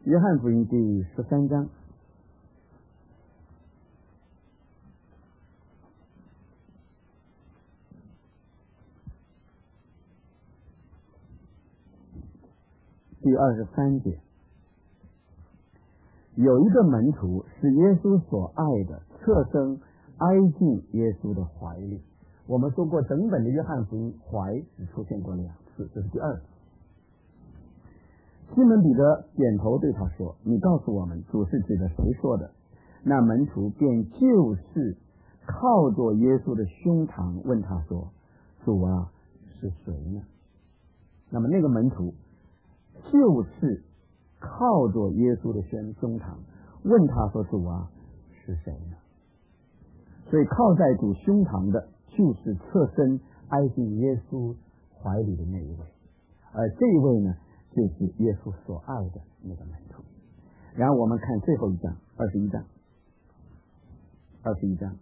约翰福音第13章。第23节，有一个门徒是耶稣所爱的，侧身挨进耶稣的怀里。我们说过，整本的约翰福音怀只出现过2次，这是第2次。西门彼得点头对他说：“你告诉我们，主是指着谁说的？”那门徒便就是靠着耶稣的胸膛问他说：“主啊，是谁呢？”那么那个门徒就是靠着耶稣的胸膛问他说：“主啊，是谁呢？”所以靠在主胸膛的就是侧身挨进耶稣怀里的那一位，而这一位呢，就是耶稣所爱的那个门徒。然后我们看最后一章，21章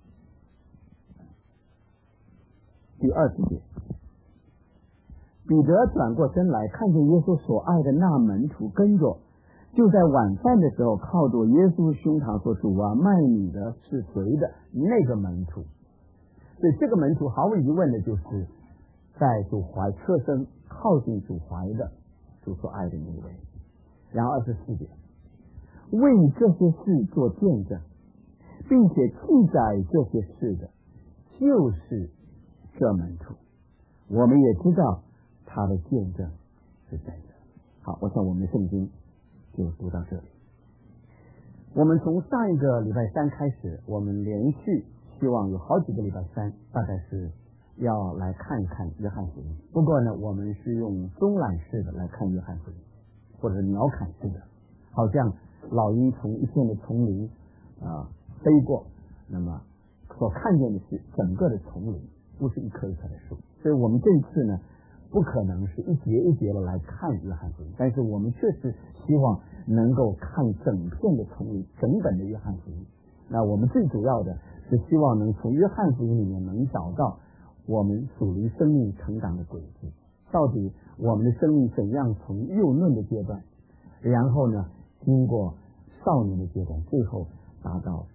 第20节，彼得转过身来，看见耶稣所爱的那门徒跟着，就在晚饭的时候靠着耶稣胸膛说：“主啊，卖你的是谁的？”那个门徒。所以这个门徒毫无疑问的就是在主怀侧身靠近主怀的主所爱的那一位。然后24节，为这些事做见证，并且记载这些事的就是这门徒。我们也知道他的见证是真的。好，我想我们的圣经就读到这里。我们从上一个礼拜3开始，我们连续希望有好几个礼拜3，大概是要来看一看约翰福音。不过呢，我们是用中览式的来看约翰福音，或者是鸟瞰式的，好像老鹰从一片的丛林飞过，那么所看见的是整个的丛林，不是一棵一棵的树。所以我们这一次呢，不可能是一节一节的来看约翰福音，但是我们确实希望能够看整片的丛林，整本的约翰福音。那我们最主要的是希望能从约翰福音里面能找到我们属灵生命成长的轨迹，到底我们的生命怎样从幼嫩的阶段，然后呢经过少年的阶段，最后达到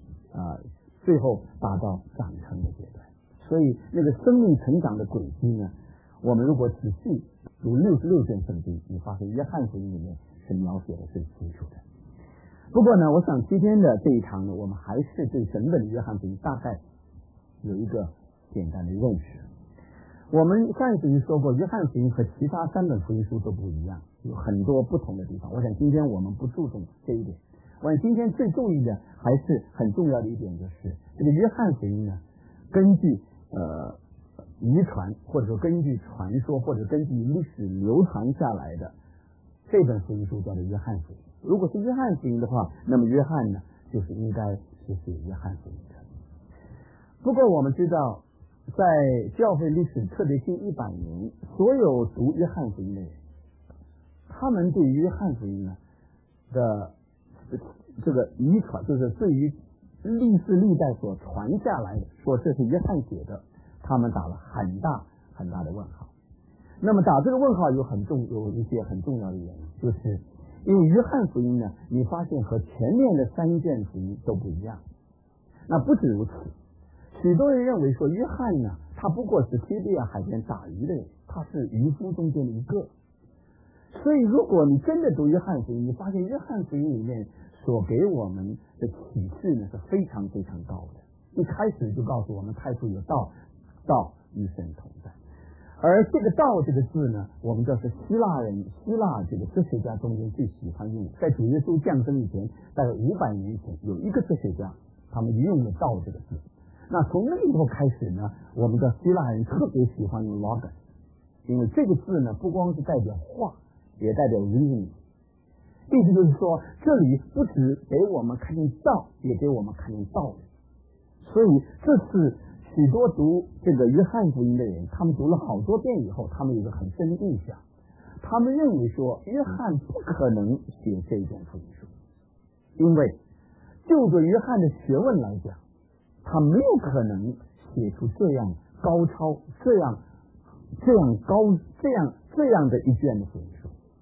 长成的阶段。所以那个生命成长的轨迹呢，我们如果仔细读66卷圣经，你发现约翰福音里面是描写的最清楚的。不过呢，我想今天的这一堂呢，我们还是对整本的约翰福音大概有一个简单的认识。我们上一次说过，约翰福音和其他3本福音书都不一样，有很多不同的地方。我想今天我们不注重这一点，我想今天最重要的还是很重要的一点，就是这个约翰福音呢，根据遗传，或者说根据传说，或者根据历史流传下来的这本福音书叫做约翰福音。如果是约翰福音的话，那么约翰呢就是应该是写约翰福音的。不过我们知道，在教会历史特别近100年，所有读约翰福音的人，他们对于约翰福音呢的这个遗传，就是对于历世历代所传下来的说这是约翰写的，他们打了很大很大的问号。那么打这个问号有一些很重要的原因，就是因为约翰福音呢，你发现和前面的3卷福音都不一样。那不止如此，许多人认为说约翰呢，他不过是提比亚海边打鱼的人，他是渔夫中间的一个。所以如果你真的读约翰福音，你发现约翰福音里面所给我们的启示呢是非常非常高的。一开始就告诉我们太初有道，道与神同在。而这个道这个字呢，我们叫是希腊这个哲学家中间最喜欢用的。在主耶稣降生以前，大概500年前，有一个哲学家，他们用了道这个字。那从那时候开始呢，我们的希腊人特别喜欢用 logos， 因为这个字呢，不光是代表话，也代表 reasoning。意思就是说，这里不只给我们看见道，也给我们看见道理。所以这是许多读这个约翰福音的人，他们读了好多遍以后，他们有一个很深的印象，他们认为说约翰不可能写这卷福音书，因为就着约翰的学问来讲，他没有可能写出这样高超、这样的一卷的福音书。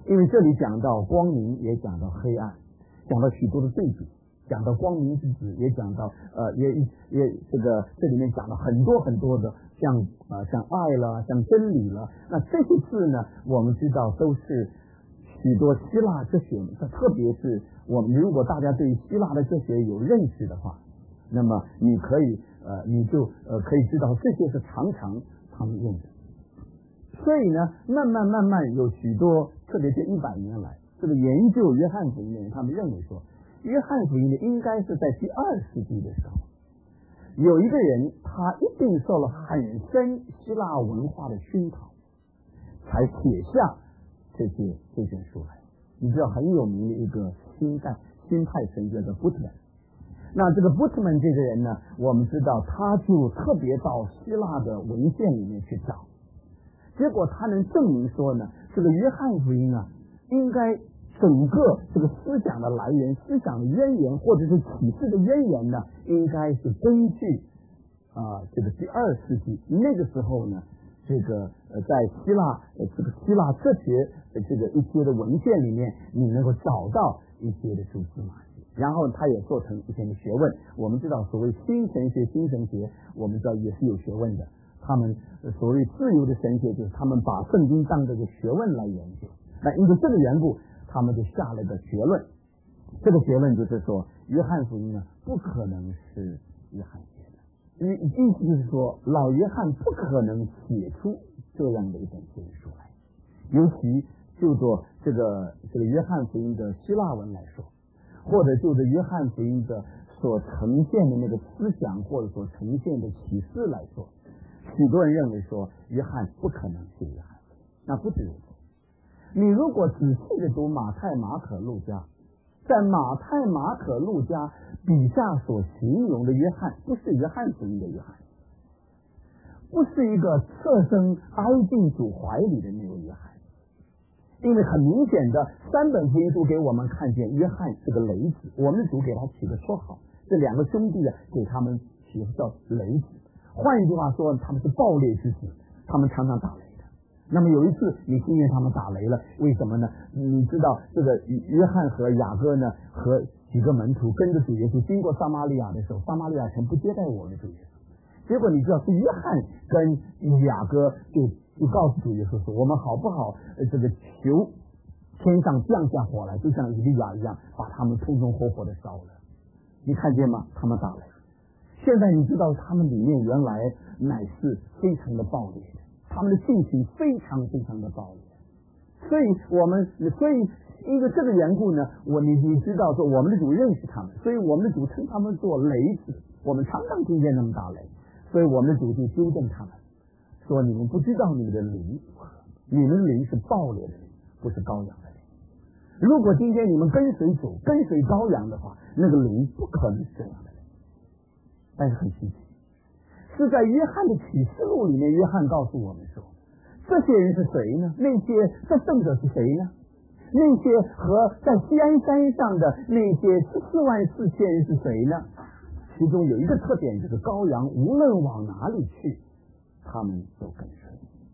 因为这里讲到光明，也讲到黑暗，讲到许多的对比，讲到光明之子，也讲到这里面讲了很多很多的像爱了，像真理了。那这些字呢，我们知道都是许多希腊哲学，特别是我们如果大家对希腊的哲学有认识的话，那么你可以可以知道这些是常常他们用的。所以呢，慢慢有许多，特别是100年来，这个研究约翰福音的人，他们认为说，约翰福音呢应该是在第2世纪的时候，有一个人他一定受了很深希腊文化的熏陶，才写下这卷书来。你知道很有名的一个新派神学叫布特曼。那这个布特曼这个人呢，我们知道他就特别到希腊的文献里面去找，结果他能证明说呢，这个约翰福音啊，应该整个这个思想的来源、思想的渊源，或者是启示的渊源呢，应该是根据这个第2世纪那个时候呢，这个在希腊哲学这个一些的文献里面，你能够找到一些的蛛丝马迹，然后他也做成一些的学问。我们知道所谓新神学，我们知道也是有学问的。他们所谓自由的神学，就是他们把圣经当这个学问来研究。那因为这个缘故，他们就下了个结论。这个结论就是说，约翰福音呢不可能是约翰写的，意思就是说，老约翰不可能写出这样的一本经书来。尤其就做这个约翰福音的希腊文来说，或者就着约翰福音的所呈现的那个思想，或者所呈现的启示来说，许多人认为说约翰不可能是约翰。那不止如此，你如果仔细的读马太、马可、路加，在马太、马可、路加笔下所形容的约翰，不是约翰福音的约翰，不是一个侧身挨进主怀里的那位约翰。因为很明显的3本福音书给我们看见约翰是个雷子，我们的主给他起个绰号，这2个兄弟给他们起个叫雷子。换一句话说，他们是暴烈之子，他们常常打雷的。那么有一次你听见他们打雷了，为什么呢？你知道这个约翰和雅各呢，和几个门徒跟着主耶稣经过撒玛利亚的时候，撒玛利亚城不接待我们的主耶稣，结果你知道是约翰跟雅各就告诉主耶稣说，我们好不好这个求天上降下火来，就像以利亚一样，把他们通通活活的烧了。你看见吗？他们打雷。现在你知道他们里面原来乃是非常的暴烈的，他们的性情非常非常的暴烈。所以因为这个缘故呢，你知道说我们的主认识他们，所以我们的主称他们做雷子。我们常常听见他们打雷，所以我们的主就纠正他们，说你们不知道你们的灵，你们的灵是暴烈的灵，不是羔羊的灵。如果今天你们跟随主，跟随羔羊的话，那个灵不可能是这样的灵。但是很稀奇，是在约翰的启示录里面，约翰告诉我们说，这些人是谁呢？那些这圣者是谁呢？那些和在锡安山上的那些144000人是谁呢？其中有一个特点，就是羔羊无论往哪里去，他们都跟随。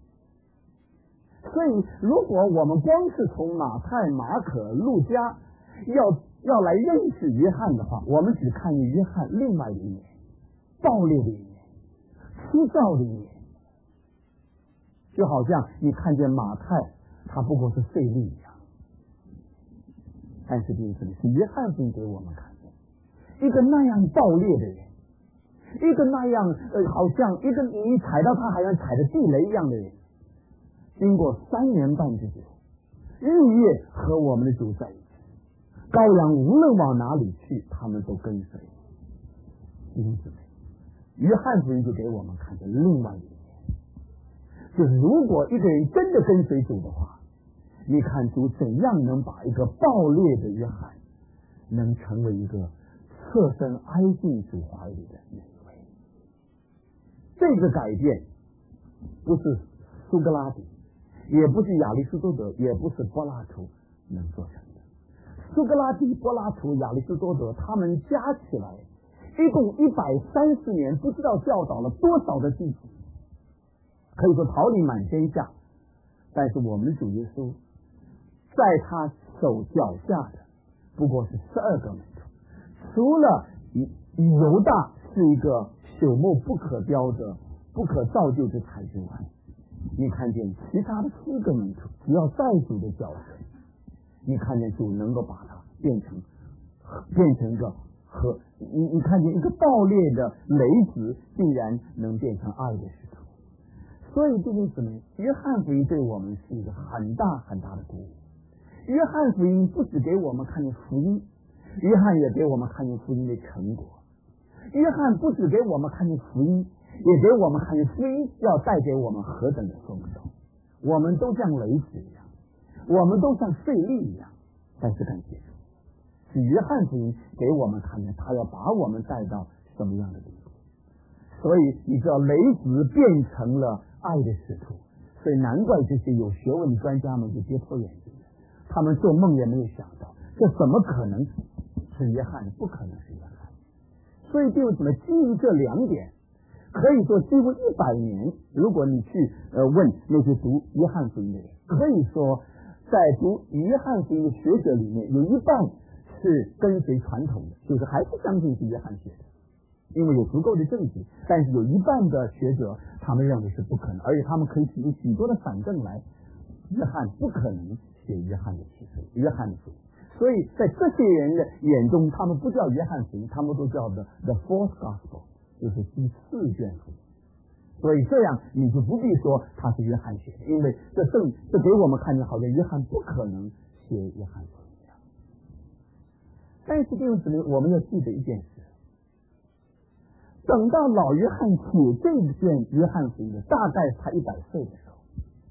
所以如果我们光是从马太、马可、路加要来认识约翰的话，我们只看见约翰另外的一面，暴烈的一面，粗糙的一面。就好像你看见马太他不过是税吏一样，但是第一次是约翰福音给我们看见一个那样暴烈的人，一个那样好像一个你踩到他好像踩着地雷一样的人，经过3年半之久，日夜和我们的主在一起，羔羊无论往哪里去，他们都跟随。因此约翰福音就给我们看见另外一面，就是如果一个人真的跟随主的话，你看主怎样能把一个暴烈的约翰能成为一个侧身挨进主怀里的那一位。这个改变不是苏格拉底，也不是亚里士多德，也不是柏拉图能做成的。苏格拉底、柏拉图、亚里士多德他们加起来一共130年，不知道教导了多少的弟子，可以说桃李满天下。但是我们的主耶稣在他手脚下的不过是12个门徒，除了犹大是一个朽木不可雕的、不可造就之材之外，你看见其他的7个门徒，只要在主的脚前，你看见主能够把它变成一个你看见一个爆裂的雷子，竟然能变成爱的使徒。所以弟兄姊妹，约翰福音对我们是一个很大很大的鼓舞。约翰福音不只给我们看见福音，约翰也给我们看见福音的成果。约翰不只给我们看见福音，也给我们看见福音要带给我们何等的丰收。我们都像雷子一样，我们都像税吏一样，但是感谢主，是约翰福音给我们看见他要把我们带到什么样的地步。所以你知道雷子变成了爱的使徒，所以难怪这些有学问的专家们就跌破眼镜了，他们做梦也没有想到，这怎么可能是约翰？不可能是约翰。所以弟兄姊妹，基于这2点，可以说几乎100年，如果你去问那些读约翰福音的人，可以说在读约翰福音的学者里面，有一半是跟随传统的，就是还是相信是约翰写的，因为有足够的证据。但是有一半的学者他们认为是不可能，而且他们可以提出许多的反证来，约翰不可能写约翰的启示，约翰的福音。所以在这些人的眼中，他们不叫约翰福音，他们都叫的 The Fourth Gospel， 就是第4卷福音。所以这样你就不必说他是约翰写的，因为这给我们看见好像约翰不可能写约翰福音一样。但是弟兄姊妹，我们要记得一件事，等到老约翰写这一卷约翰福音的，大概才100岁的时候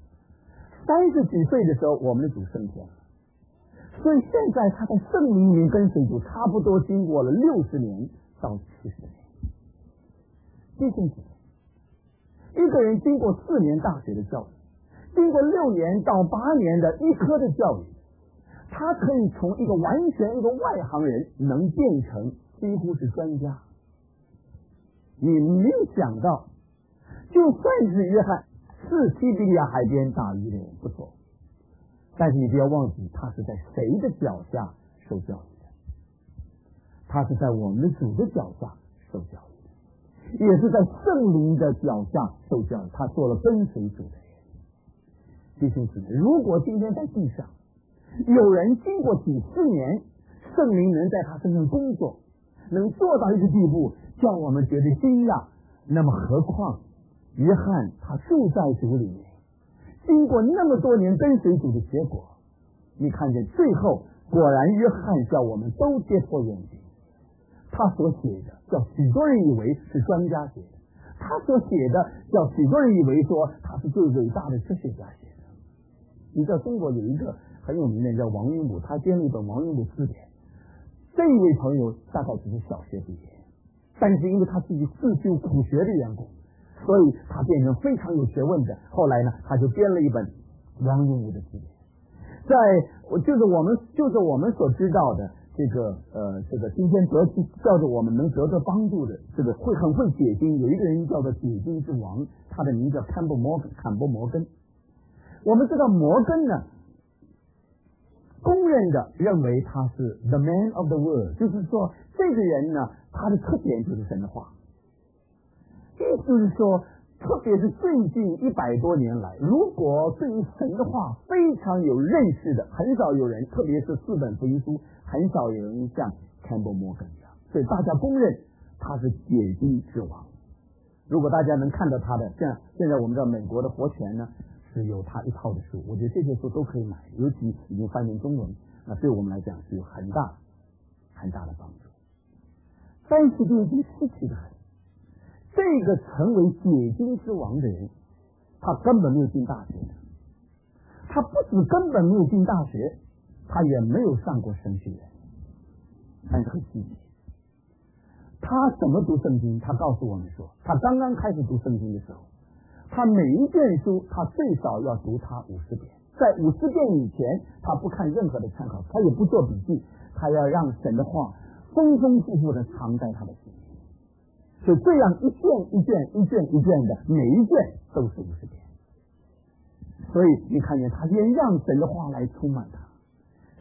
，30几岁的时候，我们的主升天了。所以现在他在圣灵里面跟随主，差不多经过了60年到70年。弟兄姊妹，一个人经过4年大学的教育，经过6年到8年的医科的教育，他可以从一个完全一个外行人，能变成几乎是专家。你没有想到，就算是约翰是西比利亚海边打鱼的人，不错，但是你不要忘记，他是在谁的脚下受教育的？他是在我们的主的脚下受教育的，也是在圣灵的脚下受教育。他做了跟随主的人。弟兄姊妹，如果今天在地上有人经过几十年，圣灵能在他身上工作，能做到一个地步，叫我们觉得惊讶，那么何况约翰他住在主里面，经过那么多年跟随主的结果，你看见最后果然约翰叫我们都跌破眼镜。他所写的叫许多人以为是专家写的，他所写的叫许多人以为说他是最伟大的哲学家写的。你知道中国有一个很有名的人叫王云武，他编了一本王云武字典。这一位朋友大概只是小学毕业，但是因为他自己自修苦学的缘故，所以他变成非常有学问的。后来呢，他就编了一本王云武的字典。就是我们所知道的这个今天叫做我们能得到帮助的，这个很会解经，有一个人叫做解经之王，他的名叫坎伯摩根。我们知道摩根呢，公认的认为他是 the man of the word， 就是说这个人呢，他的特点就是神的话。意思是说，特别是最近100多年来，如果对于神的话非常有认识的，很少有人，特别是4本福音书，很少有人像坎伯摩根一样，所以大家公认他是解经之王。如果大家能看到他的，像现在我们知道美国的活泉呢是有他一套的书，我觉得这些书都可以买，尤其已经翻成中文，那对我们来讲是有很大很大的帮助。但是这已经失去的很。这个成为解经之王的人，他根本没有进大学的，他不止根本没有进大学，他也没有上过神学院。但是很积极，他怎么读圣经？他告诉我们说，他刚刚开始读圣经的时候，他每一卷书他最少要读他50遍，在50遍以前他不看任何的参考，他也不做笔记，他要让神的话丰丰富富的藏在他的心里。所以这样一卷的，每一卷都是50遍。所以你看见他先让神的话来充满他，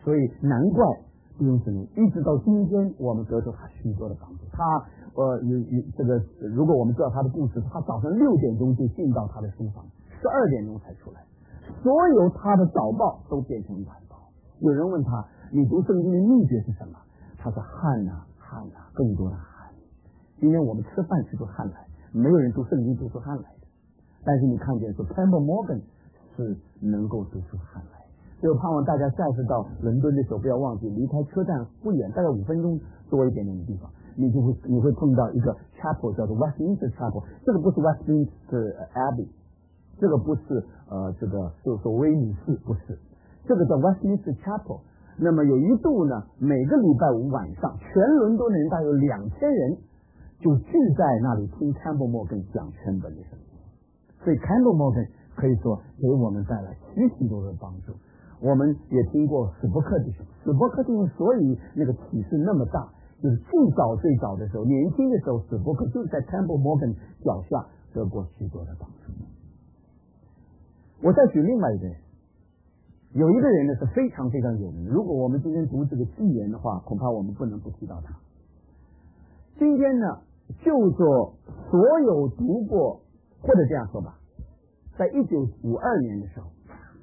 所以难怪弟兄姊妹一直到今天我们得到他许多的帮助。他这个如果我们知道他的故事，他早上6点钟就进到他的书房，12点钟才出来，所有他的早报都变成晚报。有人问他，你读圣经的秘诀是什么？他说汗啊，更多的汗。今天我们吃饭是出汗来，没有人读圣经读出汗来的。但是你看见说 Campbell Morgan 是能够读出汗来。所以我盼望大家下次到伦敦的时候，不要忘记离开车站不远，大概5分钟多一点点的地方，你会碰到一个 chapel 叫做 Westminster Chapel。这个不是 Westminster Abbey， 这个不是这个所威尼斯，不是，这个叫 Westminster Chapel。那么有一度呢，每个礼拜五晚上，全伦敦的人大约有2000人就聚在那里听 Campbell Morgan 讲全本的圣经。所以 Campbell Morgan 可以说给我们带来许多的帮助。我们也听过史伯克弟兄，所以那个启示那么大，就是最早的时候，年轻的时候，史伯克就在 Campbell Morgan 脚下得过许多的帮助。我再举另外一个人，有一个人呢是非常非常有名，如果我们今天读这个纪言的话，恐怕我们不能不提到他。今天呢，就说所有读过，或者这样说吧，在1952年的时候，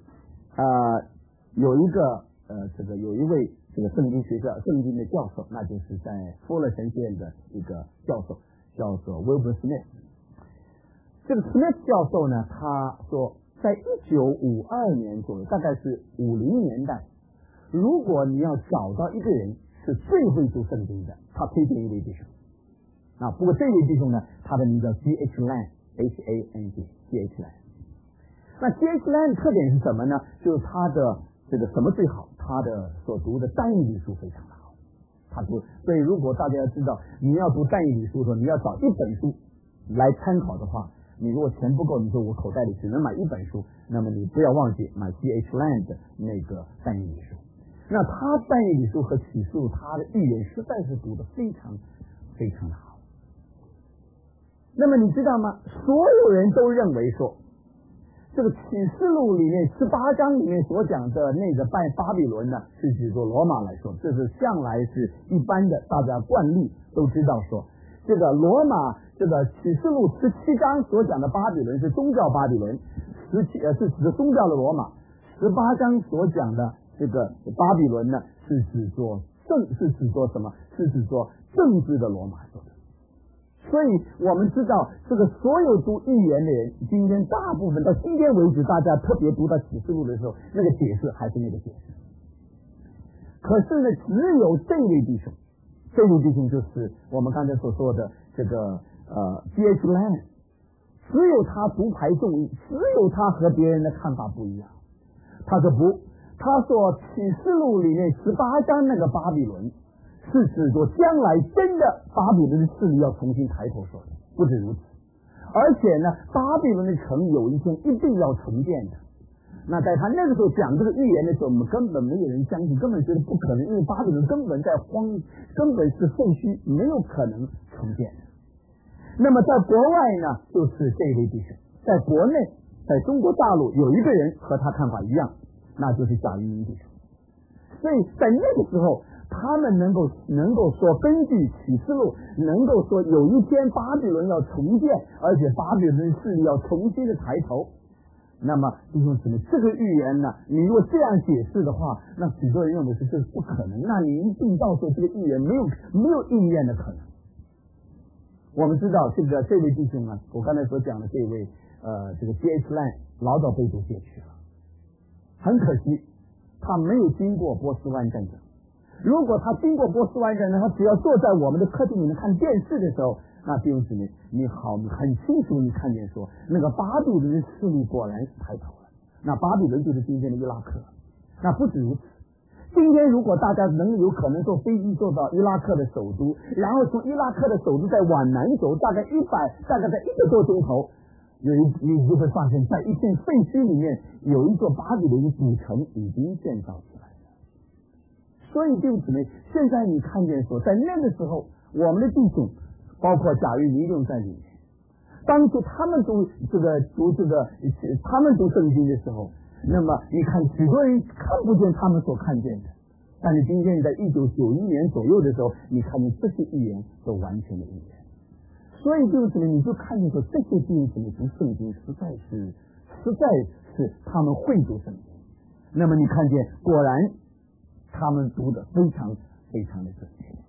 有一位这个圣经学校圣经的教授，那就是在富勒神学院的一个教授，叫做 Wilbur Smith。这个 Smith 教授呢，他说在1952年左右，大概是50年代，如果你要找到一个人是最会读圣经的，他推荐一位弟兄。不过这位弟兄呢，他的名字叫 G.H. Land，H-A-N-D G.H. Land。那 G.H. Land 特点是什么呢？就是他的这个什么最好？他的所读的但以理书非常的好。所以如果大家要知道你要读但以理书的时候，你要找一本书来参考的话，你如果钱不够，你说我口袋里只能买一本书，那么你不要忘记买 G.H. Land 的那个但以理书。那他但以理书和启示录，他的预言实在是读得非常非常的好。那么你知道吗？所有人都认为说，这个启示录里面18章里面所讲的那个巴比伦呢，是指着罗马来说，这是向来是一般的大家惯例都知道说，这个罗马这个启示录17章所讲的巴比伦是宗教巴比伦，是指的宗教的罗马；18章所讲的这个巴比伦呢，是指着什么？是指着政治的罗马说的。所以我们知道这个所有读预言的人，今天大部分到今天为止，大家特别读到启示录的时候，那个解释还是那个解释。可是呢，只有这位弟兄就是我们刚才所说的这个G.H. Land， 只有他独排众议，只有他和别人的看法不一样。他说不，他说启示录里面18章那个巴比伦是指着将来真的巴比伦的势力要重新抬头说的，不止如此，而且呢，巴比伦的城有一天一定要重建的。那在他那个时候讲这个预言的时候，我们根本没有人相信，根本觉得不可能，因为巴比伦根本根本是废墟，没有可能重建的。那么在国外呢，就是这位弟兄；在国内，在中国大陆有一个人和他看法一样，那就是贾云英弟兄。所以在那个时候，他们能够说，根据启示录，能够说有一天巴比伦要重建，而且巴比伦势力要重新的抬头。那么弟兄姊妹，这个预言呢，你如果这样解释的话，那许多人认为是这是不可能，那你一定到时候这个预言没有应验的可能。我们知道这位弟兄啊，我刚才所讲的这位这个 G.H. Land 老早被掳解去了，很可惜他没有经过波斯湾战争。如果他经过波斯湾战争，他只要坐在我们的客厅里面看电视的时候，那弟兄姊妹，你很清楚你看见说，那个巴比伦的势力果然是抬头了。那巴比伦就是今天的伊拉克。那不止如此，今天如果大家有可能坐飞机坐到伊拉克的首都，然后从伊拉克的首都再往南走，大概在1个多钟头，你就会发现，在一片废墟里面有一座巴比伦的古城已经建造起来了。所以弟兄姊妹，现在你看见说，在那个时候，我们的弟兄，包括贾玉一定在里面。当初他们读圣经的时候，那么你看许多人看不见他们所看见的， 但是今天在1991年左右的时候，你看见这些预言都完全的应验。所以就是你就看见说这些弟兄姊妹读圣经实在是他们会读圣经。那么你看见果然他们读的非常非常的准确。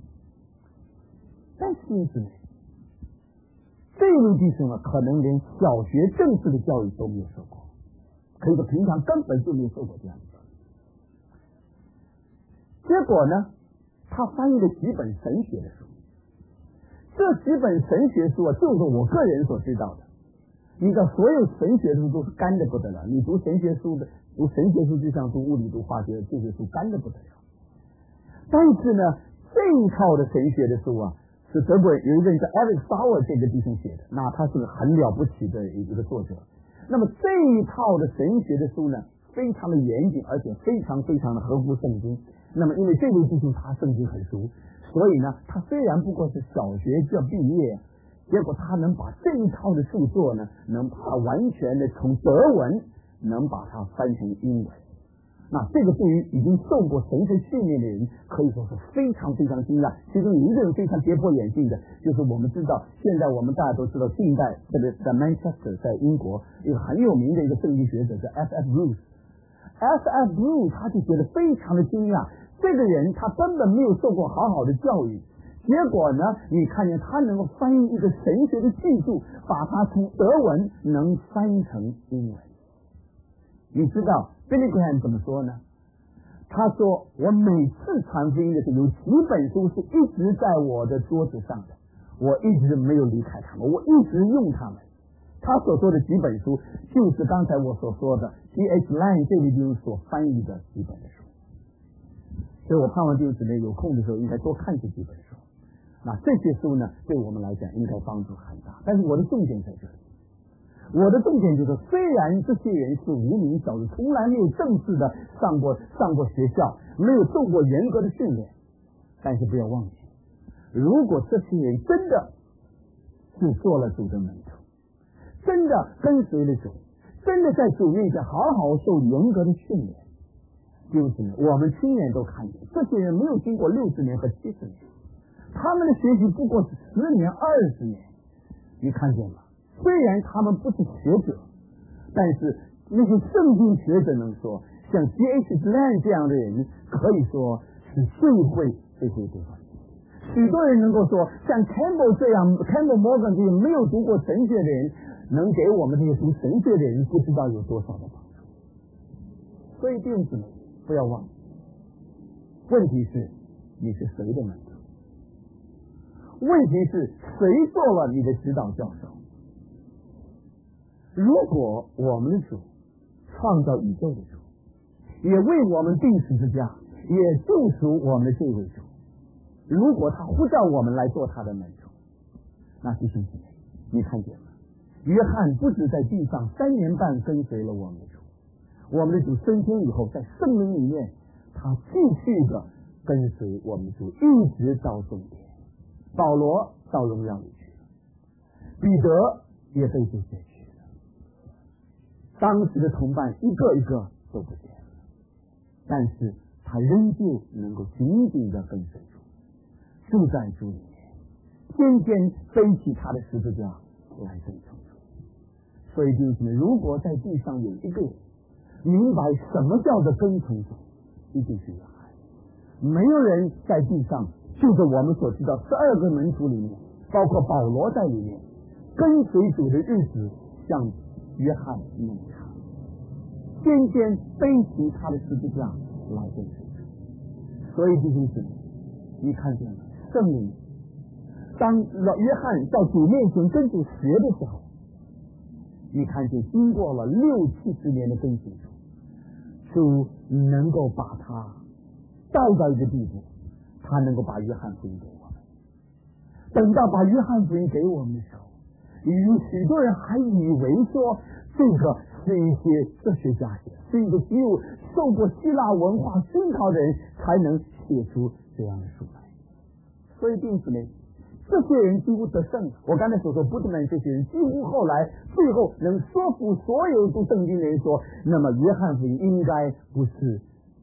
但是弟兄姊妹，这位弟兄可能连小学正式的教育都没有受过，可以说平常根本就没有受过这样的教育。结果呢，他翻译了几本神学的书。这几本神学书就是我个人所知道的。你知道所有神学书都是干的不得了，你读神学书就像读物理读化学这些书干的不得了。但是呢，这一套的神学的书是德国人有一个人叫 Eric Sauer 这个弟兄写的，那他是很了不起的一个作者。那么这一套的神学的书呢，非常的严谨，而且非常非常的合乎圣经。那么因为这位弟兄他圣经很熟，所以呢，他虽然不过是小学就要毕业，结果他能把这一套的著作呢，能把它完全的从德文能把它翻成英文。那这个对于已经受过神学训练的人可以说是非常非常惊讶。其中有一个人非常跌破眼镜的，就是我们知道现在我们大家都知道近代这个在 Manchester 在英国一个很有名的一个圣经学者叫 F.F. Bruce。F.F. Bruce 他就觉得非常的惊讶，这个人他根本没有受过好好的教育，结果呢，你看见他能够翻译一个神学的技术，把它从德文能翻成英文。你知道 Billy Graham 怎么说呢？他说我每次传福音的时候，有几本书是一直在我的桌子上的，我一直没有离开他们，我一直用他们。他所说的几本书就是刚才我所说的 G.H. Lang 这位弟兄所翻译的几本的书。所以我盼望弟兄姊妹有空的时候应该多看这几本书。那这些书呢，对我们来讲应该帮助很大。但是我的重点在这里，我的重点就是，虽然这些人是无名小子，从来没有正式的上过学校，没有受过严格的训练，但是不要忘记，如果这些人真的是做了主的门徒，真的跟随了主，真的在主面前好好受严格的训练，就是我们亲眼都看见，这些人没有经过60年和70年，他们的学习不过是10年20年，你看见吗？虽然他们不是学者，但是那些圣经学者能说，像 G.H. Lang 这样的人可以说是最会这些地方。许多人能够说，像 Campbell 这样 Campbell Morgan 这些没有读过神学的人，能给我们这些读神学的人不知道有多少的帮助。所以弟兄姊妹不要忘，问题是你是谁的门徒？问题是谁做了你的指导教授？如果我们的主创造宇宙的主，也为我们钉十字架，也救赎我们的这位主，如果他呼召我们来做他的门徒，那弟兄姊妹，你看见吗？约翰不止在地上3年半跟随了我们的主，我们的主升天以后，在圣灵里面，他继续的跟随我们的主，一直到终点。保罗到荣耀里去了，彼得也被主接去了，当时的同伴一个一个都不见了，但是他仍旧能够紧紧的跟随主，住在主里面，天天背起他的十字架来跟从主。所以弟兄们，如果在地上有一个人明白什么叫做跟从主，一定是约翰。没有人在地上，就是我们所知道12个门徒里面，包括保罗在里面，跟随主的日子像约翰那么长，天天背起他的十字架来跟随主。所以弟兄姊妹，你看见了圣灵，当约翰在主面前跟主学的时候，你看见经过了60-70年的跟随主，主能够把他带到一个地步，他能够把约翰福音给我们。等到把约翰福音给我们的时候，许多人还以为说这个是一些哲学家写，是一个只有受过希腊文化熏陶的人才能写出这样的书来。所以弟兄姊妹，这些人几乎得胜了。我刚才所说布特曼这些人几乎后来最后能说服所有读圣经的人说，那么约翰福音应该不是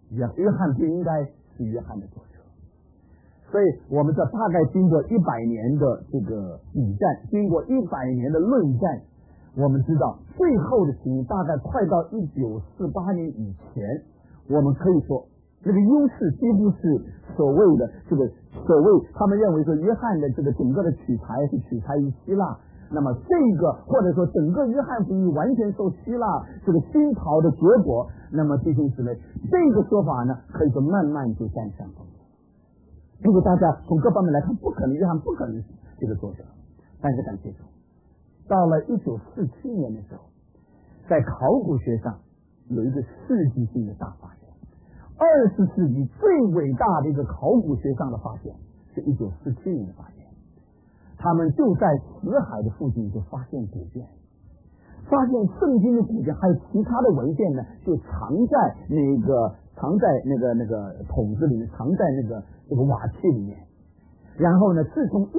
约翰不应该是约翰的作者。所以我们这大概经过100年的这个比战，经过100年的论战，我们知道最后的情形大概快到1948年以前，我们可以说这个优势几乎是所谓的他们认为说约翰的这个整个的取材是取材于希腊，那么这个或者说整个约翰福音完全受希腊这个熏陶的结果，那么弟兄姊妹，这个说法呢可以说慢慢就占上风。因为大家从各方面来看，不可能约翰不可能是这个作者，但是感谢主，到了1947年的时候，在考古学上有一个世纪性的大发现，20世纪最伟大的一个考古学上的发现是1947年的发现。他们就在死海的附近就发现古卷，发现圣经的古卷，还有其他的文献呢，就藏在那个桶子里面，藏在这个瓦器里面。然后呢，自从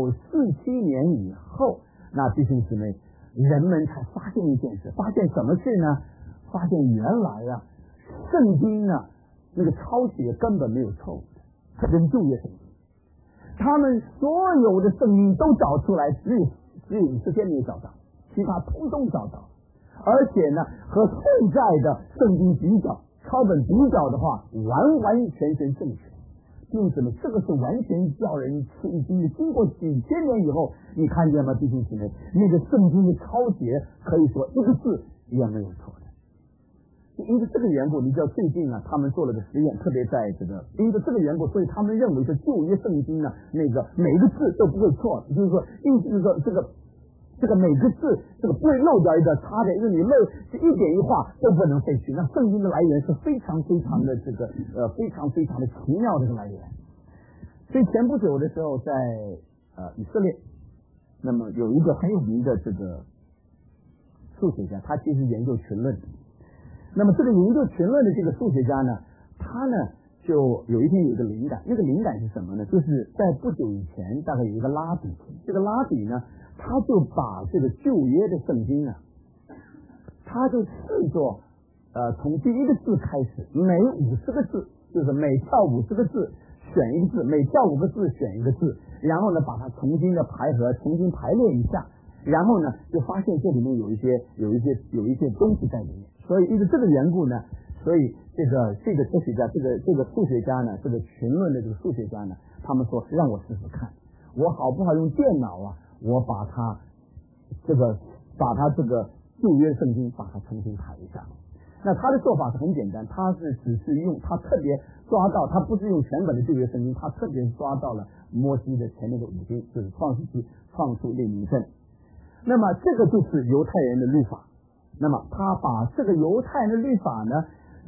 1947年以后，那弟兄姊妹，人们才发现一件事，发现什么事呢？发现原来啊，圣经呢那个抄写根本没有错误的，它跟旧约圣经，他们所有的圣经都找出来，只有50篇没有找到，其他通通找到，而且呢，和现在的圣经比较，抄本比较的话，完完全全正确。因此呢，这个是完全叫人吃一惊的。经过几千年以后，你看见吗，弟兄姊妹？那个圣经的抄写可以说一个字也没有错的。因为这个缘故，你知道最近啊，他们做了个实验，特别在这个，因为这个缘故，所以他们认为说旧约圣经呢，那个每一个字都不会错，就是说，意思是说这个每个字这个不会漏掉一个差的，因为你漏是一点一画都不能废去。那圣经的来源是非常非常的非常非常的奇妙的一个来源。所以前不久的时候，在以色列，那么有一个很有名的这个数学家，他其实研究群论。那么这个研究群论的这个数学家呢，他呢就有一天有一个灵感，那个灵感是什么呢？就是在不久以前，大概有一个拉比，这个拉比呢，他就把这个旧约的圣经呢，他就视作从第一个字开始，每50个字，就是每跳50个字选一个字，每跳5个字选一个字，然后呢把它重新的排合，重新排列一下，然后呢就发现这里面有一些东西在里面。所以因为这个缘故呢，所以这个科学家，这个数学家呢，这个群论的这个数学家呢，他们说让我试试看，我好不好用电脑啊，我把它这个旧约圣经把它重新排一下。那他的做法是很简单，他只是用他特别抓到，他不是用全本的旧约圣经，他特别抓到了摩西的前面的5经，就是创世纪、创出、列民证。那么这个就是犹太人的律法。那么他把这个犹太人的律法呢，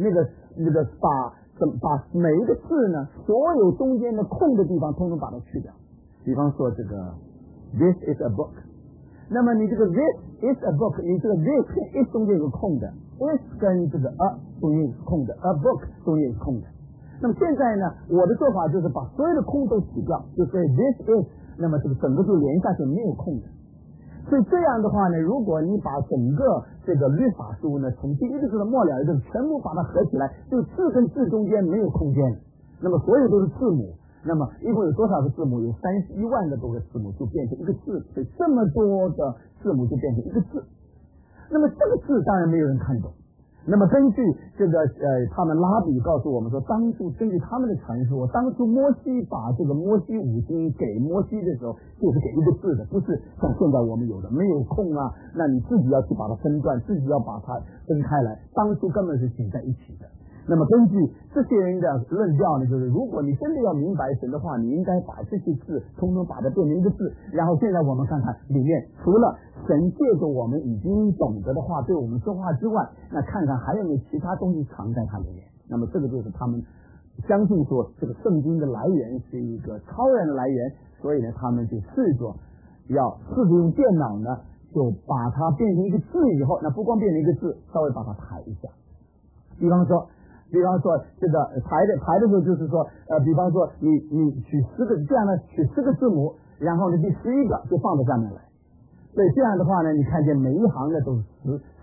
把每一个字呢，所有中间的空的地方通通把它去掉。比方说这个 This is a book， 那么你这个 This is a book， 你这个 This 中间有个空的， Is 跟这个 A 中间是空的， A book 中间是空的。那么现在呢，我的做法就是把所有的空都取掉，就是 This is， 那么这个整个就连下去没有空的。所以这样的话呢，如果你把整个这个律法书呢，从第一个字的末了一个全部把它合起来，就字跟字中间没有空间，那么所有都是字母，那么一共有多少个字母？有31万多个字母，就变成一个字，所以这么多的字母就变成一个字。那么这个字当然没有人看懂。那么根据这个他们拉比告诉我们说，当初根据他们的传说，当初摩西把这个摩西5经给摩西的时候，就是给一个字的，不是像现在我们有的没有空啊，那你自己要去把它分段，自己要把它分开来，当初根本是挤在一起的。那么根据这些人的论调呢，就是如果你真的要明白神的话，你应该把这些字通通把它变成一个字。然后现在我们看看里面，除了神借着我们已经懂得的话对我们说话之外，那看看还有没有其他东西藏在它里面。那么这个就是他们相信说这个圣经的来源是一个超然的来源，所以呢他们就试着用电脑呢就把它变成一个字以后，那不光变成一个字，稍微把它排一下。比方说这个排的时候就是说比方说你取10个这样的取10个字母，然后呢第11个就放到下面来。所以这样的话呢，你看见每一行的都是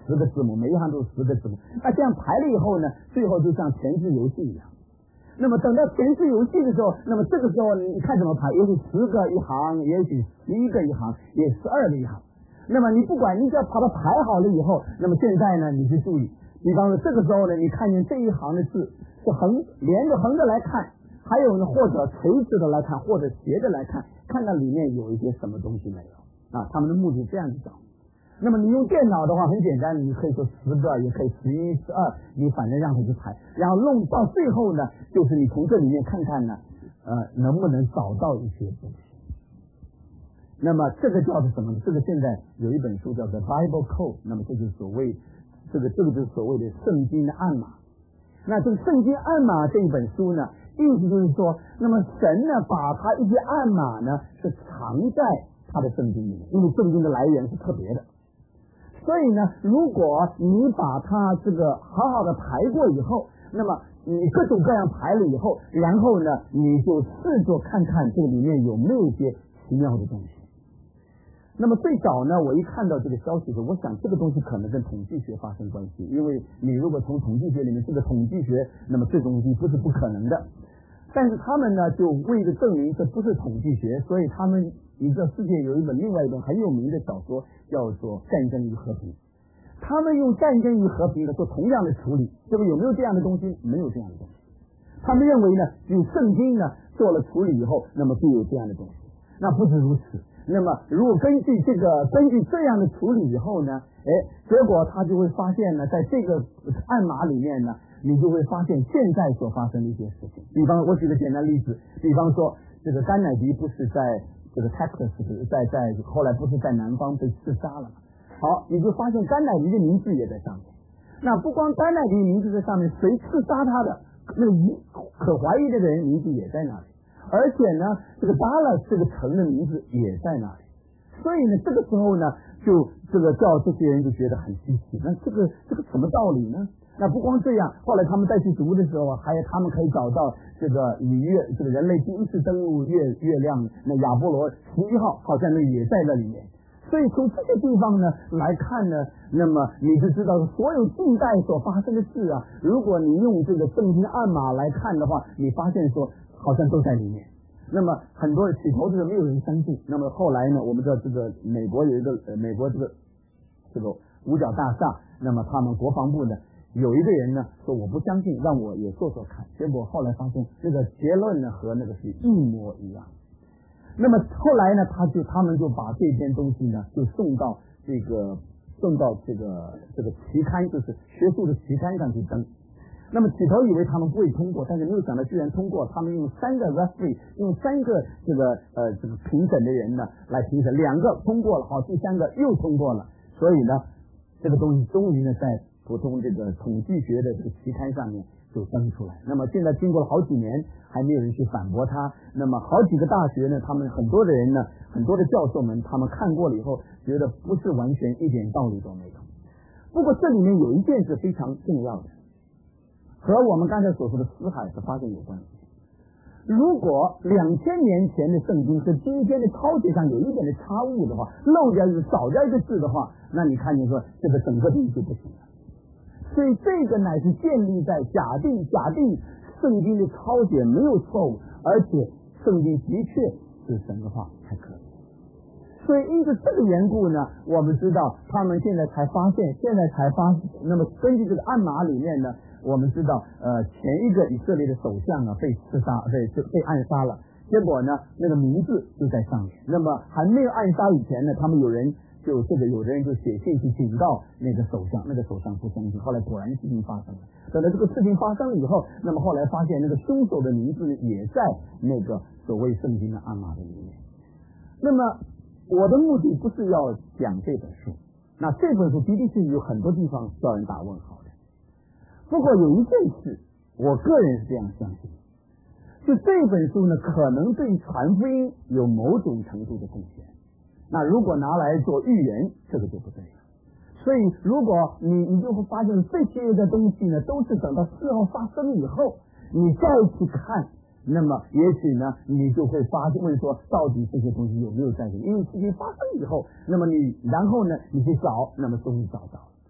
10个字母，每一行都是10个字母。那这样排了以后呢，最后就像填字游戏一样。那么等到填字游戏的时候，那么这个时候你看怎么排，也许10个一行，也许11个一行，也12个一行。那么你不管，你只要把它排好了以后，那么现在呢，你去注意，比方说这个时候呢，你看见这一行的字是连着横着来看，还有呢或者垂直的来看，或者斜着来看，看到里面有一些什么东西没有啊？他们的目的这样子找。那么你用电脑的话很简单，你可以说10个，也可以11、12，你反正让它去排，然后弄到最后呢，就是你从这里面看看呢，能不能找到一些东西。那么这个叫做什么呢？这个现在有一本书叫做 Bible Code， 那么这就是所谓这个就是所谓的圣经的暗码。那这个圣经暗码这一本书呢，意思就是说，那么神呢把他一些暗码呢是藏在他的圣经里面，因为圣经的来源是特别的。所以呢，如果你把它这个好好的排过以后，那么你各种各样排了以后，然后呢，你就试着看看这里面有没有一些奇妙的东西。那么最早呢，我一看到这个消息的时候，我想这个东西可能跟统计学发生关系，因为你如果从统计学里面这个统计学，那么这东西不是不可能的。但是他们呢，就为了证明这不是统计学，所以他们你知道世界有另外一本很有名的小说叫做《战争与和平》，他们用战争与和平的做同样的处理，这个有没有这样的东西？没有这样的东西。他们认为呢，用圣经呢做了处理以后，那么就有这样的东西。那不止如此，那么如果根据这样的处理以后呢，结果他就会发现呢，在这个暗码里面呢，你就会发现现在所发生的一些事情。比方我举个简单例子，比方说这个甘乃迪不是在这个 Texas 在后来不是在南方被刺杀了吗？好，你就发现甘乃迪的名字也在上面。那不光甘乃迪名字在上面，谁刺杀他的那个可怀疑的人名字也在那里，而且呢，这个Dallas这个城的名字也在那里。所以呢，这个时候呢，就这个叫这些人就觉得很稀奇。那这个什么道理呢？那不光这样，后来他们再去读的时候，还有他们可以找到这个这个人类第一次登陆月亮，那亚波罗11号好像也在那里面。所以从这些地方呢来看呢，那么你就知道所有近代所发生的事啊，如果你用这个圣经暗码来看的话，你发现说好像都在里面。那么很多人起头的时候没有人相信，那么后来呢，我们知道这个美国有一个美国这个五角大厦，那么他们国防部呢有一个人呢说我不相信，让我也做做看，结果后来发现这个结论呢和那个是一模一样。那么后来呢，他们就把这件东西呢就送到这个期刊，就是学术的期刊上去登。那么起头以为他们不会通过，但是没有想到居然通过。他们用3个 referee， 用3个这个评审的人呢来评审，2个通过了，好，第3个又通过了。所以呢，这个东西终于呢在普通这个统计学的这个期刊上面就登出来。那么现在经过了好几年，还没有人去反驳他。那么好几个大学呢，他们很多的人呢，很多的教授们，他们看过了以后，觉得不是完全一点道理都没有。不过这里面有一件是非常重要的，和我们刚才所说的死海是发生有关系。如果2000年前的圣经和今天的抄写上有一点的差误的话，漏掉少掉一个字的话，那你看见说这个整个东西就不行了。所以这个乃是建立在假定圣经的抄写没有错误，而且圣经的确是神的话才可以。所以因此这个缘故呢，我们知道他们现在才发现，那么根据这个暗码里面呢，我们知道前一个以色列的首相呢被刺杀，被暗杀了，结果呢那个名字就在上面。那么还没有暗杀以前呢，他们有的人就写信去警告那个首相，那个首相不相信，后来果然事情发生了。等到这个事情发生了以后，那么后来发现那个凶手的名字也在那个所谓圣经的暗码的里面。那么我的目的不是要讲这本书，那这本书的确是有很多地方叫人打问号的。不过有一件事，我个人是这样相信，就这本书呢，可能对传福音有某种程度的贡献。那如果拿来做预言，这个就不对了。所以如果你就会发现这些的东西呢，都是等到事后发生以后，你再去看，那么也许呢，你就会问说，到底这些东西有没有在这里？因为事情发生以后，那么然后呢，你去找，那么终于找到了。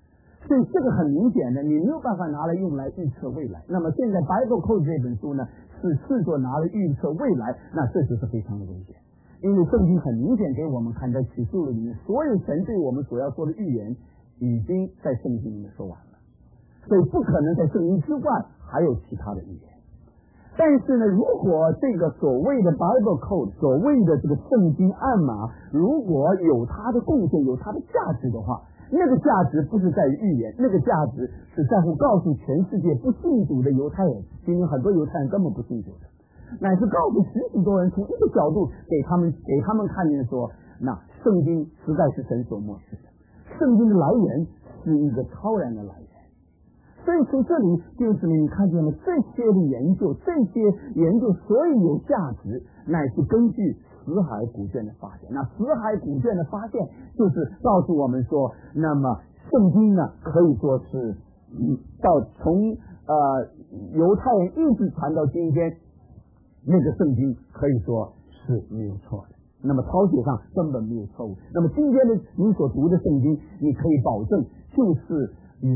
所以这个很明显的，你没有办法拿来用来预测未来。那么现在 Bible Code 这本书呢，是视作拿来预测未来，那这就是非常的危险。因为圣经很明显给我们看，在启示录里面，所有神对我们所要说的预言，已经在圣经里面说完了，所以不可能在圣经之外还有其他的预言。但是呢，如果这个所谓的 Bible Code， 所谓的这个圣经暗码，如果有它的贡献，有它的价值的话，那个价值不是在于预言，那个价值是在乎告诉全世界不信主的犹太人，今天很多犹太人根本不信主的，乃是告诉许许多人，从一个角度给他们看见说，那圣经实在是神所默示的，圣经的来源是一个超然的来源。所以从这里就是你看见了这些的研究，这些研究所以有价值，乃是根据死海古卷的发现。那死海古卷的发现就是告诉我们说，那么圣经呢可以说是到从犹太人一直传到今天，那个圣经可以说是没有错的，那么抄写上根本没有错误。那么今天的你所读的圣经，你可以保证就是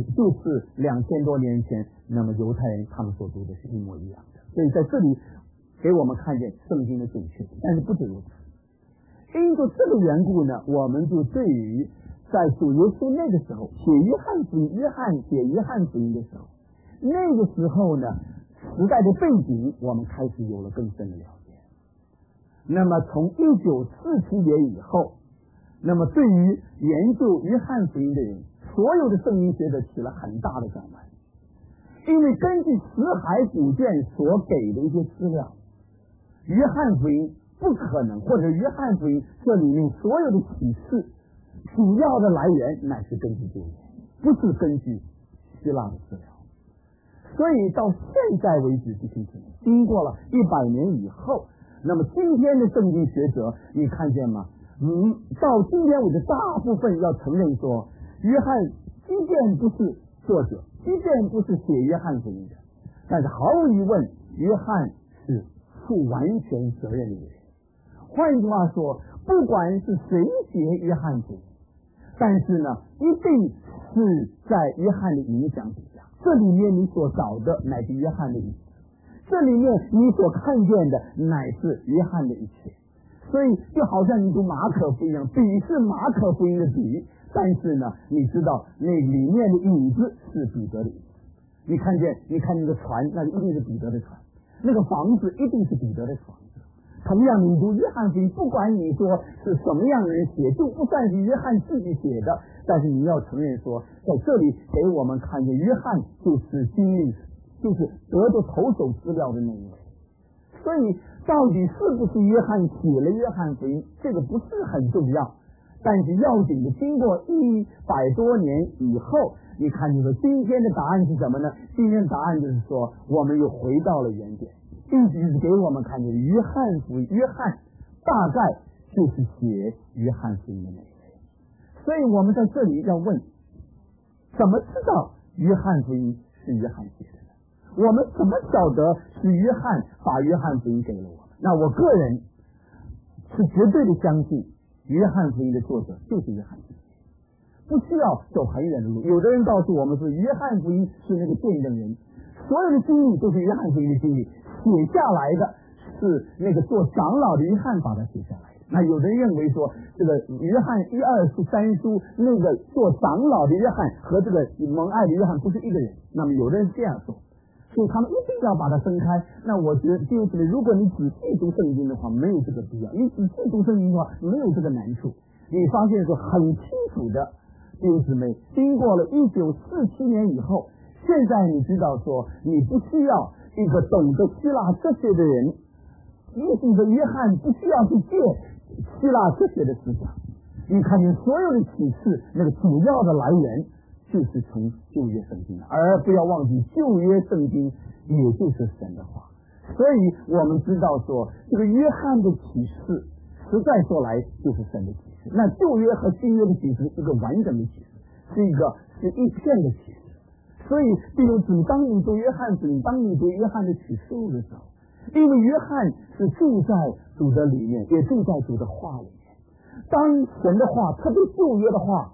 2000多年前，那么犹太人他们所读的是一模一样的。所以在这里给我们看见圣经的准确，但是不止如此。因着这个缘故呢，我们就对于在主耶稣那个时候写约翰福音的时候，那个时候呢时代的背景，我们开始有了更深的了解。那么从1947年以后，那么对于研究约翰福音的人，所有的圣经学者起了很大的转弯，因为根据死海古卷所给的一些资料，约翰福音不可能，或者约翰福音这里面所有的启示主要的来源乃是根据旧约，不是根据希腊的资料。所以到现在为止，经过了100年以后，那么今天的圣经学者你看见吗？到今天为止，大部分要承认说，约翰即便不是作者，即便不是写约翰福音的，但是毫无疑问，约翰是负完全责任的人。换句话说，不管是谁写约翰福音，但是呢，一定是在约翰的影响底下。这里面你所找的乃是约翰的意思，这里面你所看见的乃是约翰的一切。所以就好像你读马可福音一样，笔是马可福音的笔，但是呢，你知道那里面的影子是彼得的影子。你看见那个船，那一定是彼得的船；那个房子一定是彼得的房子。同样，你读约翰福音，不管你说是什么样的人写，就不算是约翰自己写的，但是你要承认说，在这里给我们看见约翰就是经历，就是得着头手资料的那一位。所以到底是不是约翰写了约翰福音，这个不是很重要，但是要紧的，经过100多年以后，你看你说今天的答案是什么呢？今天的答案就是说，我们又回到了原点，并且是给我们看见约翰福音，约翰大概就是写约翰福音的那一位。所以我们在这里要问，怎么知道约翰福音是约翰写的？我们怎么晓得是约翰把约翰福音给了我们？那我个人是绝对的相信，约翰福音的作者就是约翰自己，不需要走很远的路。有的人告诉我们说，约翰福音是那个见证人，所有的经历都是约翰福音的经历，写下来的是那个做长老的约翰把它写下来的。那有人认为说，这个约翰1、2、3书那个做长老的约翰和这个蒙爱的约翰不是一个人，那么有的人是这样说，所以他们一定要把它分开。那我觉得就是如果你仔细读圣经的话，没有这个必要；你仔细读圣经的话，没有这个难处。你发现说很清楚的，弟兄姊妹，经过了1947年以后，现在你知道说，你不需要一个懂得希腊哲学的人，意思是约翰不需要去借希腊哲学的思想。你看见所有的启示，那个主要的来源就是从旧约圣经，而不要忘记旧约圣经也就是神的话。所以我们知道说，这个约翰的启示实在说来就是神的启示。那旧约和新约的启示是一个完整的启示，是一片的启示。所以弟兄姊妹，当你读约翰福音，当你读约翰的启示录的时候，因为约翰是住在主的里面，也住在主的话里面。当神的话，特别旧约的话